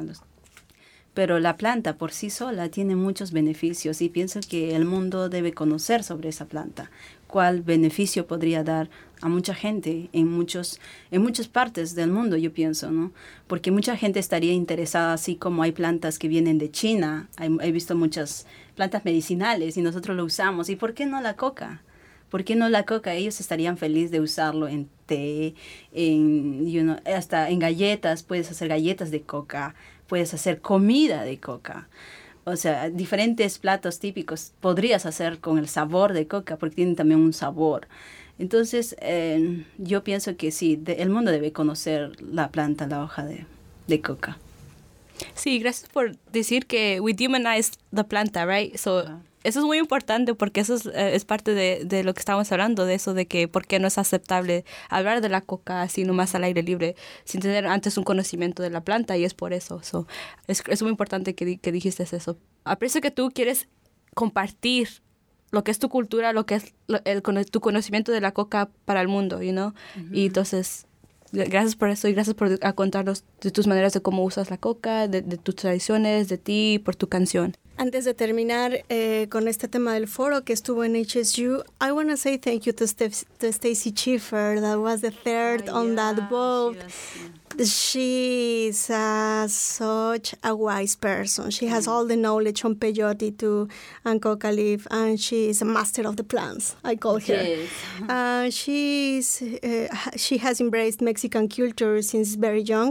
Pero la planta por sí sola tiene muchos beneficios y pienso que el mundo debe conocer sobre esa planta, cuál beneficio podría dar a mucha gente en muchos en muchas partes del mundo, yo pienso, ¿no? Porque mucha gente estaría interesada, así como hay plantas que vienen de China. Hay, he visto muchas plantas medicinales y nosotros lo usamos. ¿Y por qué no la coca? ¿Por qué no la coca? Ellos estarían felices de usarlo en té, en, you know, hasta en galletas. Puedes hacer galletas de coca, puedes hacer comida de coca. O sea, diferentes platos típicos podrías hacer con el sabor de coca, porque tienen también un sabor. Entonces, eh, yo pienso que sí, de, el mundo debe conocer la planta, la hoja de, de coca. Sí, gracias por decir que we demonize the planta, right? So, uh-huh. Eso es muy importante porque eso es, eh, es parte de, de lo que estábamos hablando, de eso de que por qué no es aceptable hablar de la coca así nomás al aire libre, sin tener antes un conocimiento de la planta, y es por eso. So, es, es muy importante que, que dijiste eso. Aprecio que tú quieres compartir lo que es tu cultura, lo que es lo, el, tu conocimiento de la coca para el mundo, you know? Uh-huh. Y entonces, gracias por eso y gracias por a contarnos de tus maneras de cómo usas la coca, de, de tus tradiciones, de ti, por tu canción. Antes de terminar eh, con este tema del foro que estuvo en H S U, I want to say thank you to, Steph, to Stacy Schiffer, that was the third oh, on yeah, that boat. She was, yeah. She's uh, such a wise person. She has mm. all the knowledge on peyote too, and coca leaf, and she is a master of the plants, I call her. Yes. uh, she's, uh, she has embraced Mexican culture since very young.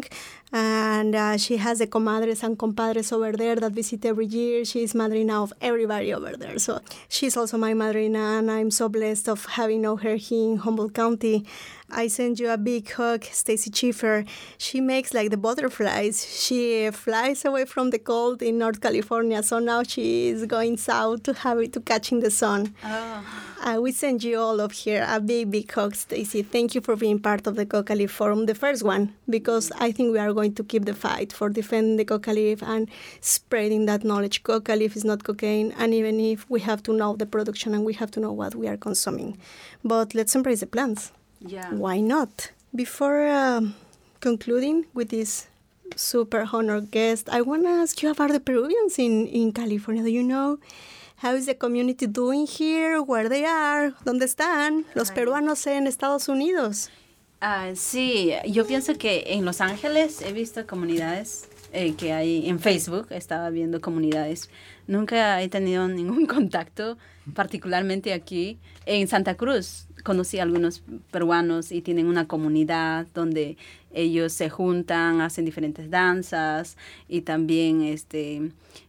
And uh, she has the comadres and compadres over there that visit every year. She's madrina of everybody over there. So she's also my madrina, and I'm so blessed of having known her here in Humboldt County. I send you a big hug, Stacy Schiffer. She makes like the butterflies. She flies away from the cold in North California, so now she is going south to have it to catching the sun. Oh. Uh, we send you all of here a big, big hug, Stacy. Thank you for being part of the Coca Leaf Forum, the first one, because I think we are going to keep the fight for defending the coca leaf and spreading that knowledge. Coca leaf is not cocaine, and even if we have to know the production and we have to know what we are consuming. But let's embrace the plants. Yeah. Why not? Before um, concluding with this super honored guest, I want to ask you about the Peruvians in, in California. Do you know how is the community doing here? Where they are? ¿Dónde están los peruanos en Estados Unidos? Uh, sí, yo pienso que en Los Ángeles he visto comunidades eh, que hay en Facebook, estaba viendo comunidades. Nunca he tenido ningún contacto, particularmente aquí. En Santa Cruz conocí a algunos peruanos y tienen una comunidad donde ellos se juntan, hacen diferentes danzas y también este,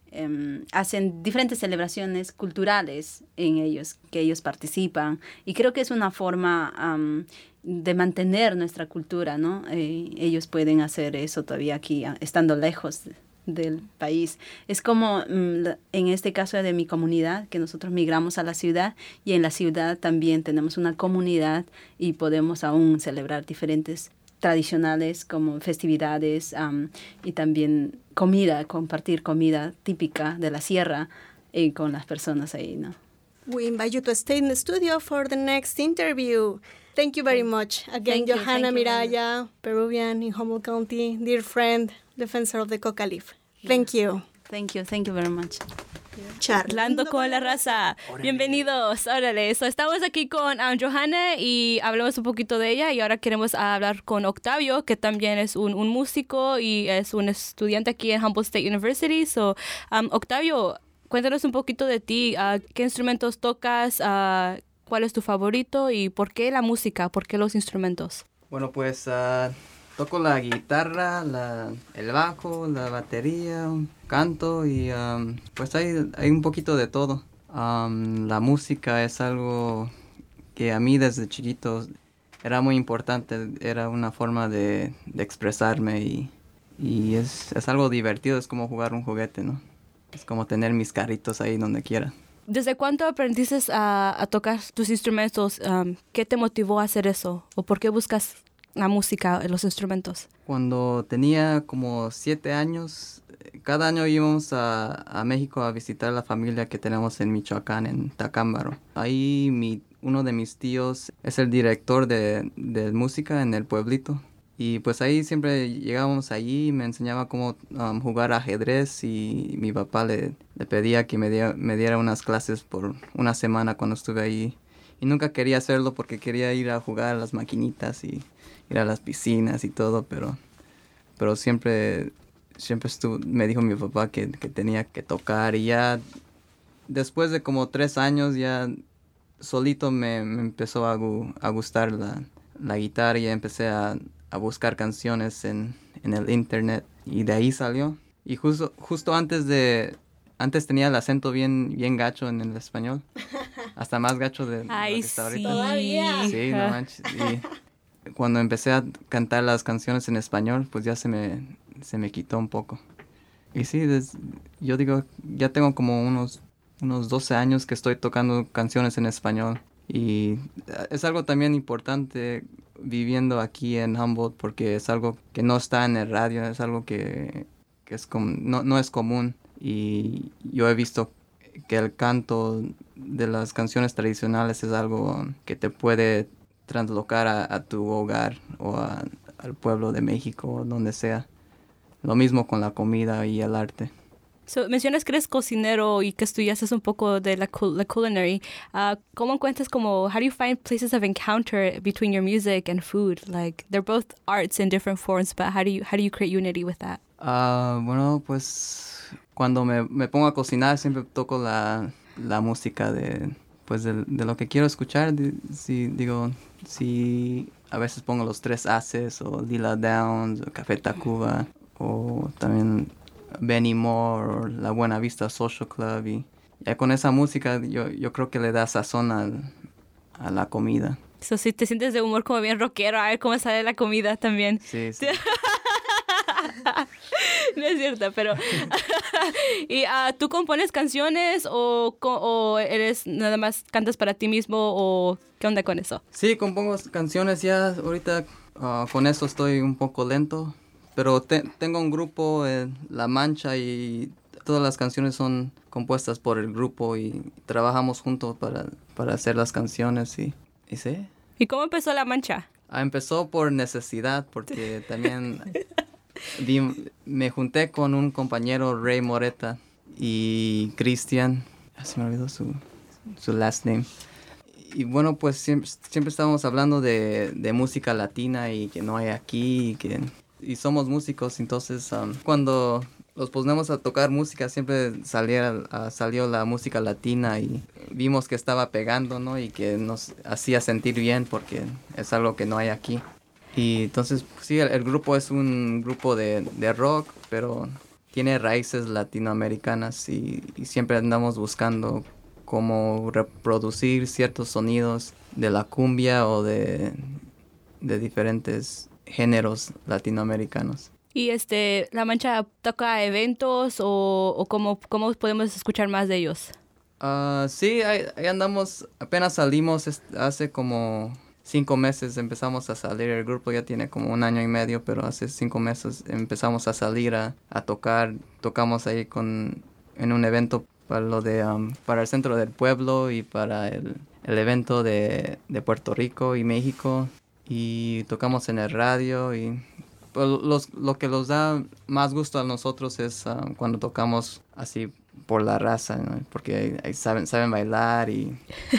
em, hacen diferentes celebraciones culturales en ellos, que ellos participan. Y creo que es una forma um, de mantener nuestra cultura, ¿no? Eh, ellos pueden hacer eso todavía aquí, estando lejos del país. Es como mm, en este caso de mi comunidad, que nosotros migramos a la ciudad y en la ciudad también tenemos una comunidad y podemos aún celebrar diferentes tradicionales como festividades um, y también comida, compartir comida típica de la sierra eh, con las personas ahí, ¿no? We invite you to stay in the studio for the next interview. Thank you very much. Again, Thank you, Johanna thank you, Miraya, Peruvian in Humboldt County, dear friend, defensor of the coca leaf. Thank you. Thank you, thank you very much. Charlando con la raza. Bienvenidos. Órale. So, estamos aquí con um, Johanna y hablamos un poquito de ella y ahora queremos hablar con Octavio, que también es un, un músico y es un estudiante aquí en Humboldt State University. So, um, Octavio, cuéntanos un poquito de ti. Uh, ¿Qué instrumentos tocas? Uh, ¿Cuál es tu favorito? ¿Y por qué la música? ¿Por qué los instrumentos? Bueno, pues uh, toco la guitarra, la, el bajo, la batería, canto y um, pues hay, hay un poquito de todo. Um, la música es algo que a mí desde chiquito era muy importante, era una forma de, de expresarme y, y es, es algo divertido, es como jugar un juguete, ¿no? Es como tener mis carritos ahí donde quiera. ¿Desde cuándo aprendiste a, a tocar tus instrumentos? Um, ¿Qué te motivó a hacer eso? ¿O por qué buscas la música, los instrumentos? Cuando tenía como siete años, cada año íbamos a, a México a visitar a la familia que tenemos en Michoacán, en Tacámbaro. Ahí mi, uno de mis tíos es el director de, de música en el pueblito. Y pues ahí siempre llegábamos allí y me enseñaba cómo um, jugar ajedrez y mi papá le, le pedía que me, dia, me diera unas clases por una semana cuando estuve ahí. Y nunca quería hacerlo porque quería ir a jugar a las maquinitas y ir a las piscinas y todo, pero, pero siempre, siempre estuvo, me dijo mi papá que, que tenía que tocar y ya después de como tres años ya solito me, me empezó a, gu, a gustar la, la guitarra y ya empecé a, a buscar canciones en, en el internet y de ahí salió. Y justo, justo antes de, antes tenía el acento bien, bien gacho en el español, hasta más gacho de, de Ay, lo que está ahorita. Todavía. Sí, no manches. Y cuando empecé a cantar las canciones en español, pues ya se me, se me quitó un poco. Y sí, des, yo digo, ya tengo como unos, unos doce años que estoy tocando canciones en español. Y es algo también importante viviendo aquí en Humboldt porque es algo que no está en el radio, es algo que, que es com- no, no es común. Y yo he visto que el canto de las canciones tradicionales es algo que te puede translocar a, a tu hogar o a, al pueblo de México o donde sea. Lo mismo con la comida y el arte. So, mencionas que eres cocinero y que estudiaste un poco de la, cul- la culinary. Uh, ¿Cómo encuentras como, how do you find places of encounter between your music and food? Like, they're both arts in different forms, but how do you, how do you create unity with that? Uh, bueno, pues cuando me, me pongo a cocinar siempre toco la, la música de, pues de, de lo que quiero escuchar. De, si, digo, si a veces pongo los Tres Haces o Lila Downs o Café Tacuba o también Benny Moore o La Buena Vista Social Club y ya con esa música yo, yo creo que le da sazón al, a la comida. So, si te sientes de humor como bien rockero, a ver cómo sale la comida también. Sí, sí. No es cierto, pero... ¿Y uh, tú compones canciones o, o eres nada más cantas para ti mismo o qué onda con eso? Sí, compongo canciones ya. Ahorita uh, con eso estoy un poco lento. Pero te, tengo un grupo, eh, La Mancha, y todas las canciones son compuestas por el grupo y trabajamos juntos para, para hacer las canciones. Y, y sí. ¿Y cómo empezó La Mancha? Ah, empezó por necesidad, porque también vi, me junté con un compañero, Ray Moreta, y Cristian, se me olvidó su, su last name. Y bueno, pues siempre, siempre estábamos hablando de, de música latina y que no hay aquí y que... Y somos músicos, entonces um, cuando nos ponemos a tocar música siempre salía, uh, salió la música latina y vimos que estaba pegando, ¿no? Y que nos hacía sentir bien porque es algo que no hay aquí. Y entonces, sí, el, el grupo es un grupo de, de rock, pero tiene raíces latinoamericanas y, y siempre andamos buscando cómo reproducir ciertos sonidos de la cumbia o de, de diferentes géneros latinoamericanos. ¿Y este, La Mancha toca eventos o, o cómo, cómo podemos escuchar más de ellos? Uh, sí, ahí, ahí andamos, apenas salimos hace como cinco meses empezamos a salir, el grupo ya tiene como un año y medio, pero hace cinco meses empezamos a salir a, a tocar, tocamos ahí con, en un evento para lo de, um, para el centro del pueblo y para el, el evento de, de Puerto Rico y México, y tocamos en el radio y pues, los, lo que nos da más gusto a nosotros es uh, cuando tocamos así por la raza, ¿no? Porque ahí, ahí saben, saben bailar y,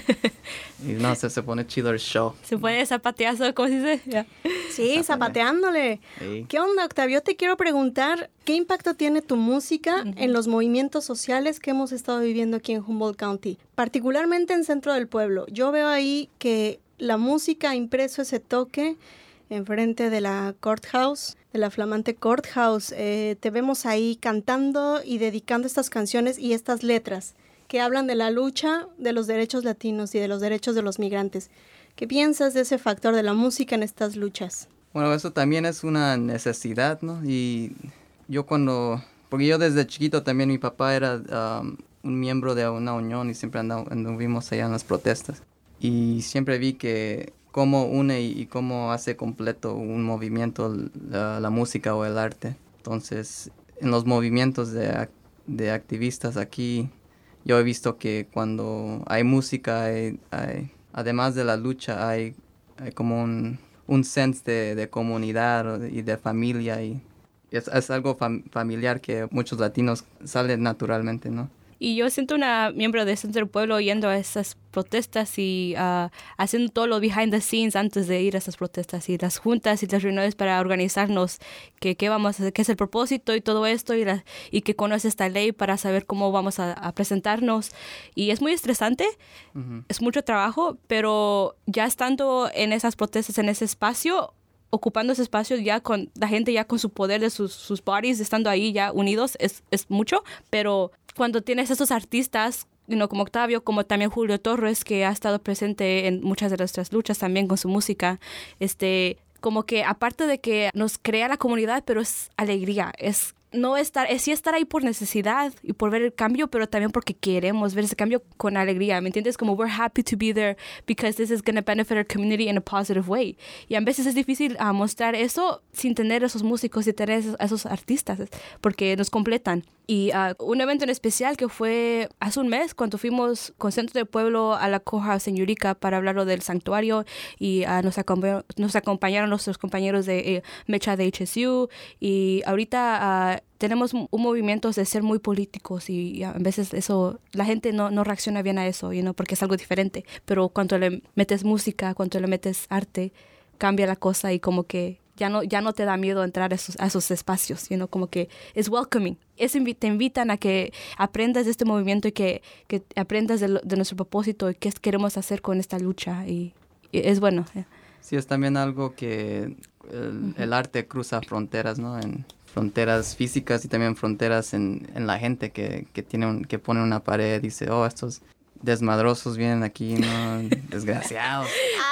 y no sé, se pone chido el show. Se pone zapateazo, ¿cómo se dice? Yeah. Sí, zapateándole. Sí. ¿Qué onda, Octavio? Te quiero preguntar, ¿qué impacto tiene tu música uh-huh. en los movimientos sociales que hemos estado viviendo aquí en Humboldt County? Particularmente en Centro del Pueblo. Yo veo ahí que la música ha impreso ese toque enfrente de la courthouse, de la flamante courthouse. Eh, te vemos ahí cantando y dedicando estas canciones y estas letras que hablan de la lucha de los derechos latinos y de los derechos de los migrantes. ¿Qué piensas de ese factor de la música en estas luchas? Bueno, eso también es una necesidad, ¿no? Y yo cuando... Porque yo desde chiquito también, mi papá era um, un miembro de una unión y siempre anduvimos allá en las protestas. Y siempre vi que cómo une y, y cómo hace completo un movimiento la, la música o el arte. Entonces, en los movimientos de, de activistas aquí, yo he visto que cuando hay música, hay, hay, además de la lucha, hay, hay como un, un sense de, de comunidad y de familia. Y es, es algo fam, familiar que muchos latinos salen naturalmente, ¿no? Y yo siento una miembro de Centro del Pueblo yendo a esas protestas y uh, haciendo todo lo behind the scenes antes de ir a esas protestas y las juntas y las reuniones para organizarnos, que qué vamos a hacer, qué es el propósito y todo esto y, la, y que conoce esta ley para saber cómo vamos a, a presentarnos. Y es muy estresante, uh-huh. es mucho trabajo, pero ya estando en esas protestas, en ese espacio, ocupando ese espacio ya con la gente ya con su poder de sus, sus bodies, estando ahí ya unidos, es, es mucho, pero cuando tienes esos artistas, you know, como Octavio, como también Julio Torres, que ha estado presente en muchas de nuestras luchas también con su música, este, como que aparte de que nos crea la comunidad, pero es alegría, es no estar, es sí estar ahí por necesidad y por ver el cambio, pero también porque queremos ver ese cambio con alegría, ¿me entiendes? Como we're happy to be there because this is going to benefit our community in a positive way. Y a veces es difícil uh, mostrar eso sin tener esos músicos y tener esos, esos artistas, porque nos completan. Y uh, un evento en especial que fue hace un mes cuando fuimos con Centro del Pueblo a la courthouse en Eureka para hablar del santuario y uh, nos, acompañaron, nos acompañaron nuestros compañeros de eh, Mecha de H S U y ahorita uh, tenemos un, un movimiento de ser muy políticos y, y a veces eso, la gente no, no reacciona bien a eso, you know, porque es algo diferente. Pero cuando le metes música, cuando le metes arte, cambia la cosa y como que ya no, ya no te da miedo entrar a esos, a esos espacios, you know, como que es welcoming. Es, te invitan a que aprendas de este movimiento y que, que aprendas de, lo, de nuestro propósito y qué queremos hacer con esta lucha y, y es bueno. Sí, es también algo que el, uh-huh. el arte cruza fronteras, ¿no? En fronteras físicas y también fronteras en, en la gente que, que, tiene un, que pone una pared y dice, oh, estos desmadrosos vienen aquí, ¿no? Desgraciados.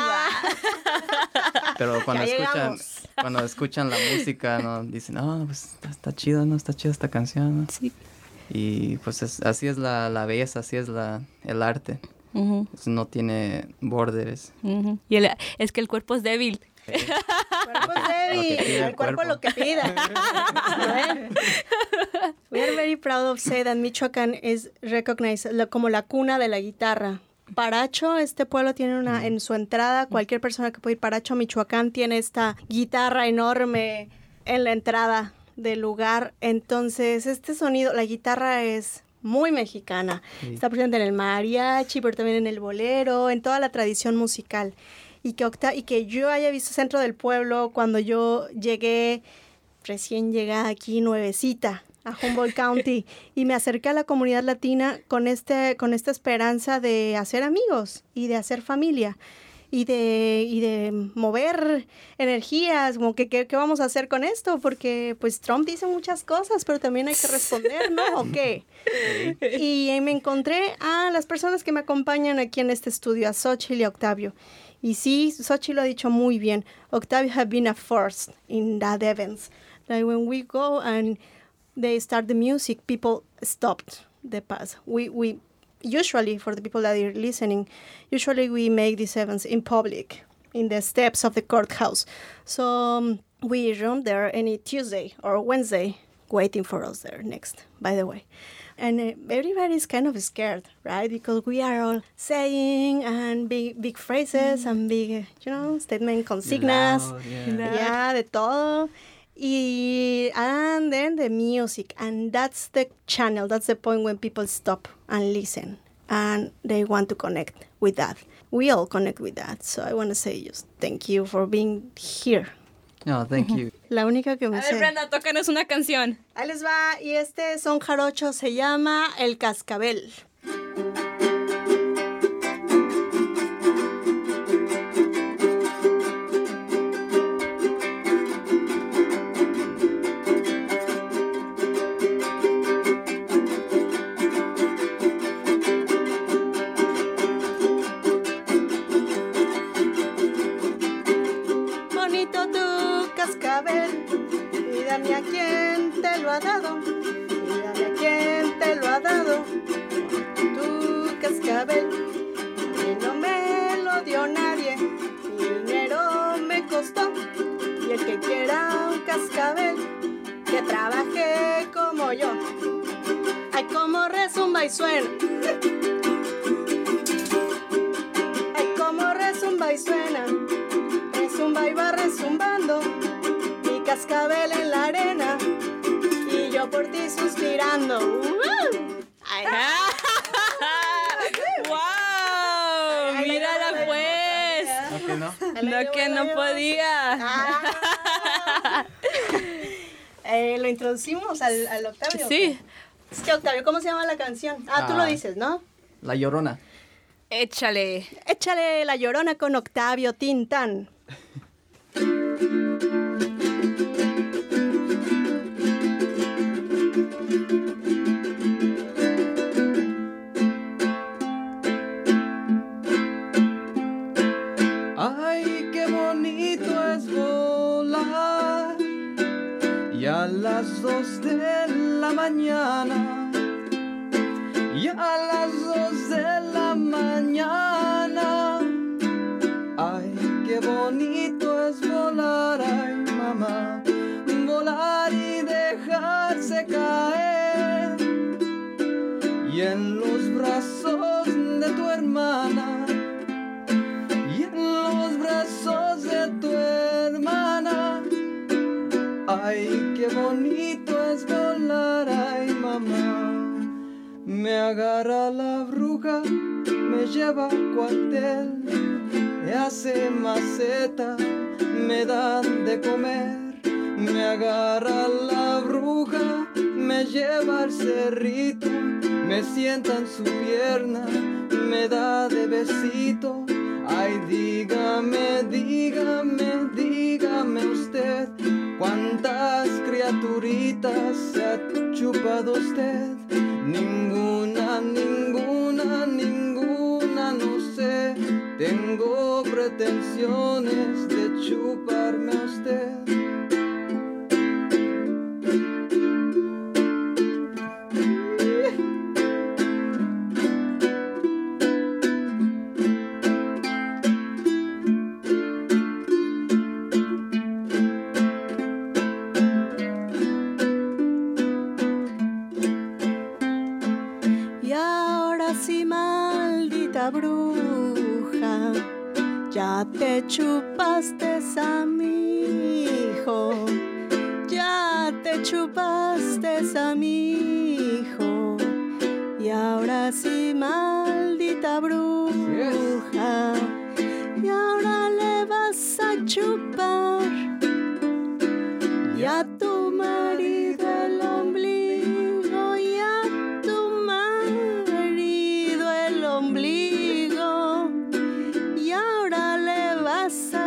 Pero cuando ya escuchan llegamos. cuando escuchan la música, ¿no? Dicen, oh, pues está, está chido, ¿no? Está chida esta canción, ¿no? Sí. Y pues es, así es la, la belleza, así es la, el arte. Uh-huh. No tiene bordes. Uh-huh. Y el, es que el cuerpo es débil. El cuerpo es débil, el, el cuerpo es lo que pida. We are very proud of say that Michoacán is recognized como la cuna de la guitarra. Paracho, este pueblo tiene una, en su entrada, cualquier persona que puede ir Paracho, Michoacán, tiene esta guitarra enorme en la entrada del lugar. Entonces, este sonido, la guitarra es muy mexicana. Sí. Está presente en el mariachi, pero también en el bolero, en toda la tradición musical. Y que, Octa- y que yo haya visto Centro del Pueblo cuando yo llegué, recién llegada aquí, nuevecita, a Humboldt County, y me acerqué a la comunidad latina con, este, con esta esperanza de hacer amigos y de hacer familia. y de, y de mover energías, como que qué vamos a hacer con esto, porque pues Trump dice muchas cosas, pero también hay que responder, ¿no? ¿O qué? Y me encontré a las personas que me acompañan aquí en este estudio, a Xochitl y a Octavio. Y sí, Xochitl lo ha dicho muy bien. Octavio have been a force in that events. Like when we go and they start the music, people stopped the path. We we usually, for the people that are listening, usually we make these events in public, in the steps of the courthouse. So um, we run there any Tuesday or Wednesday, waiting for us there next, by the way. And uh, everybody's kind of scared, right? Because we are all saying and big big phrases mm. and big, you know, statement consignas. Loud, yeah. yeah, de todo. Y, and then the music. And that's the channel, that's the point when people stop and listen. And they want to connect with that. We all connect with that. So I want to say just thank you for being here. No, thank you. La única que me A sé. ver, Brenda, tócanos una canción. Ahí les va. Y este son jarocho, se llama El Cascabel. Dígame a quién te lo ha dado, dígame a quién te lo ha dado, tu cascabel, y no me lo dio nadie, mi dinero me costó, y el que quiera un cascabel, que trabaje como yo, ay como rezumba y suena, ay como rezumba y suena, rezumba y va rezumbando, cascabel en la arena y yo por ti suspirando. ¡Uh! Ay. ¡Wow! Ay, ¡Mírala ay, pues! No que no. No que no podía. Ah. eh, lo introducimos al, al Octavio. Sí. Es que Octavio, ¿cómo se llama la canción? Ah, tú Ah. lo dices, ¿no? La Llorona. Échale. Échale La Llorona con Octavio Tintán. Ay, qué bonito es volar. Y a las dos de la mañana. Y a las dos de la mañana. Ay, qué bonito es volar, ay mamá. Volar y dejarse caer. Y en los brazos de tu hermana. Y en los brazos de tu hermana. Ay, qué bonito es volar, ay mamá. Me agarra la bruja, me lleva al cuartel, me hace maceta, me dan de comer. Me agarra la bruja, me lleva al cerrito, me sienta en su pierna, me da de besito. Ay, dígame, dígame, dígame usted, ¿cuántas criaturitas se ha chupado usted? Ninguna, ninguna, ninguna, no sé. Tengo pretensiones de chuparme a usted. Bruja, ya te chupaste a mi hijo, ya te chupaste a mi hijo, y ahora sí, maldita bruja, y ahora le vas a chupar, y a tu marido el ombligo, y a tu marido el ombligo. Y ahora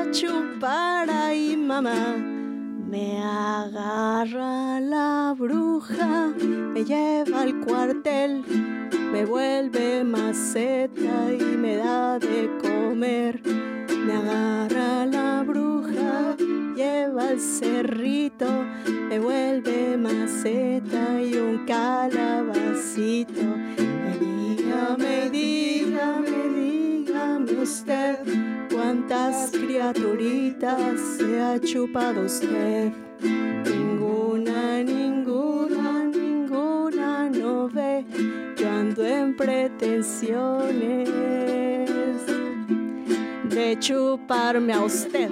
chupar, ay mamá. Me agarra la bruja, me lleva al cuartel, me vuelve maceta y me da de comer. Me agarra la bruja, lleva al cerrito, me vuelve maceta y un calabacito. Me dígame, dígame, dígame usted, ¿cuántas criaturitas se ha chupado usted? Ninguna, ninguna, ninguna no ve, yo ando en pretensiones de chuparme a usted.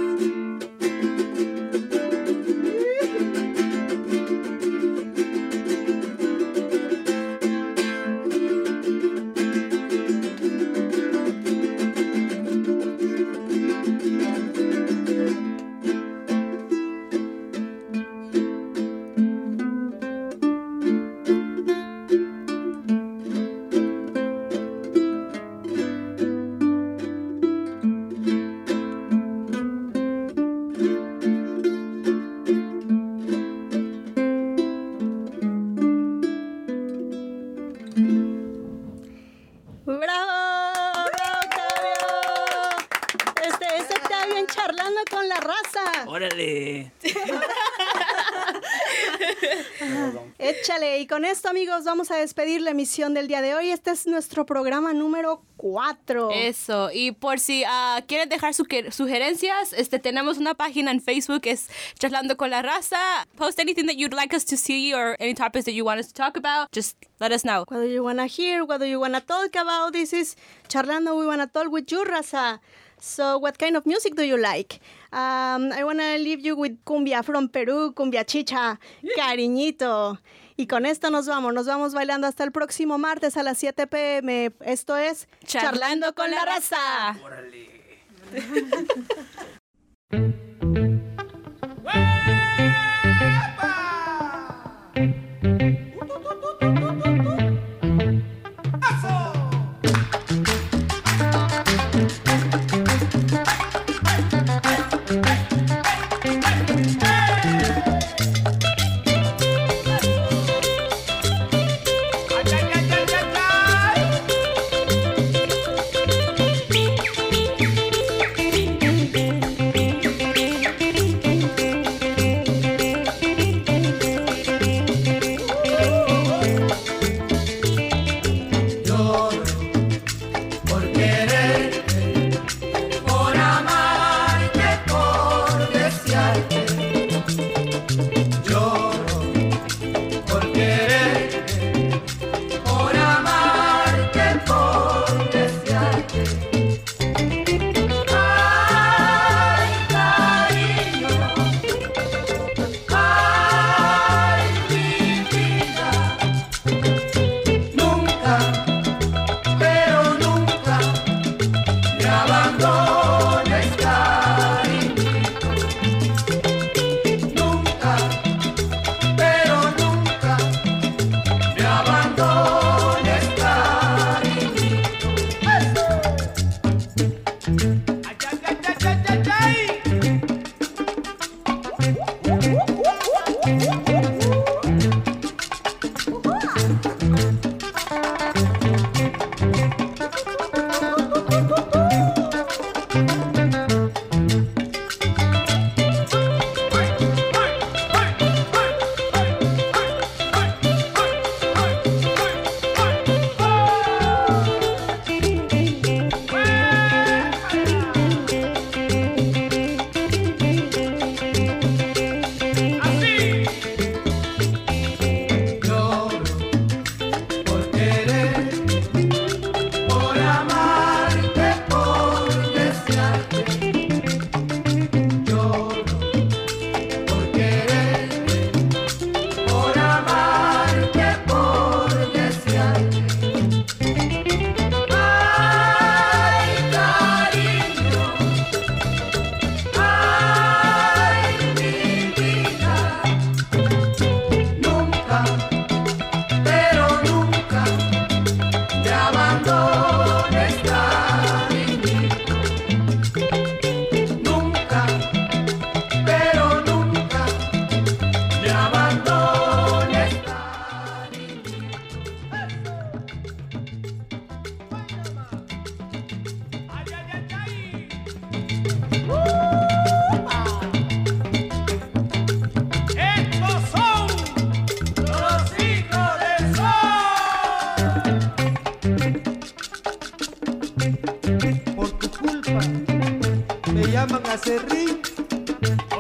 Échale, y con esto, amigos, vamos a despedir la emisión del día de hoy. Este es nuestro programa número cuatro. Eso, y por si uh, quieren dejar su sugerencias, este, tenemos una página en Facebook, es Charlando con la Raza. Post anything that you'd like us to see or any topics that you want us to talk about, just let us know. Whether you want to hear, whether you want to talk about, this is Charlando, we want to talk with you, Raza. So, what kind of music do you like? Um, I want to leave you with cumbia from Peru, cumbia chicha, cariñito. Y con esto nos vamos, nos vamos bailando hasta el próximo martes a las siete p m Esto es Charlando, Charlando con la Raza. Órale. llaman acerrín.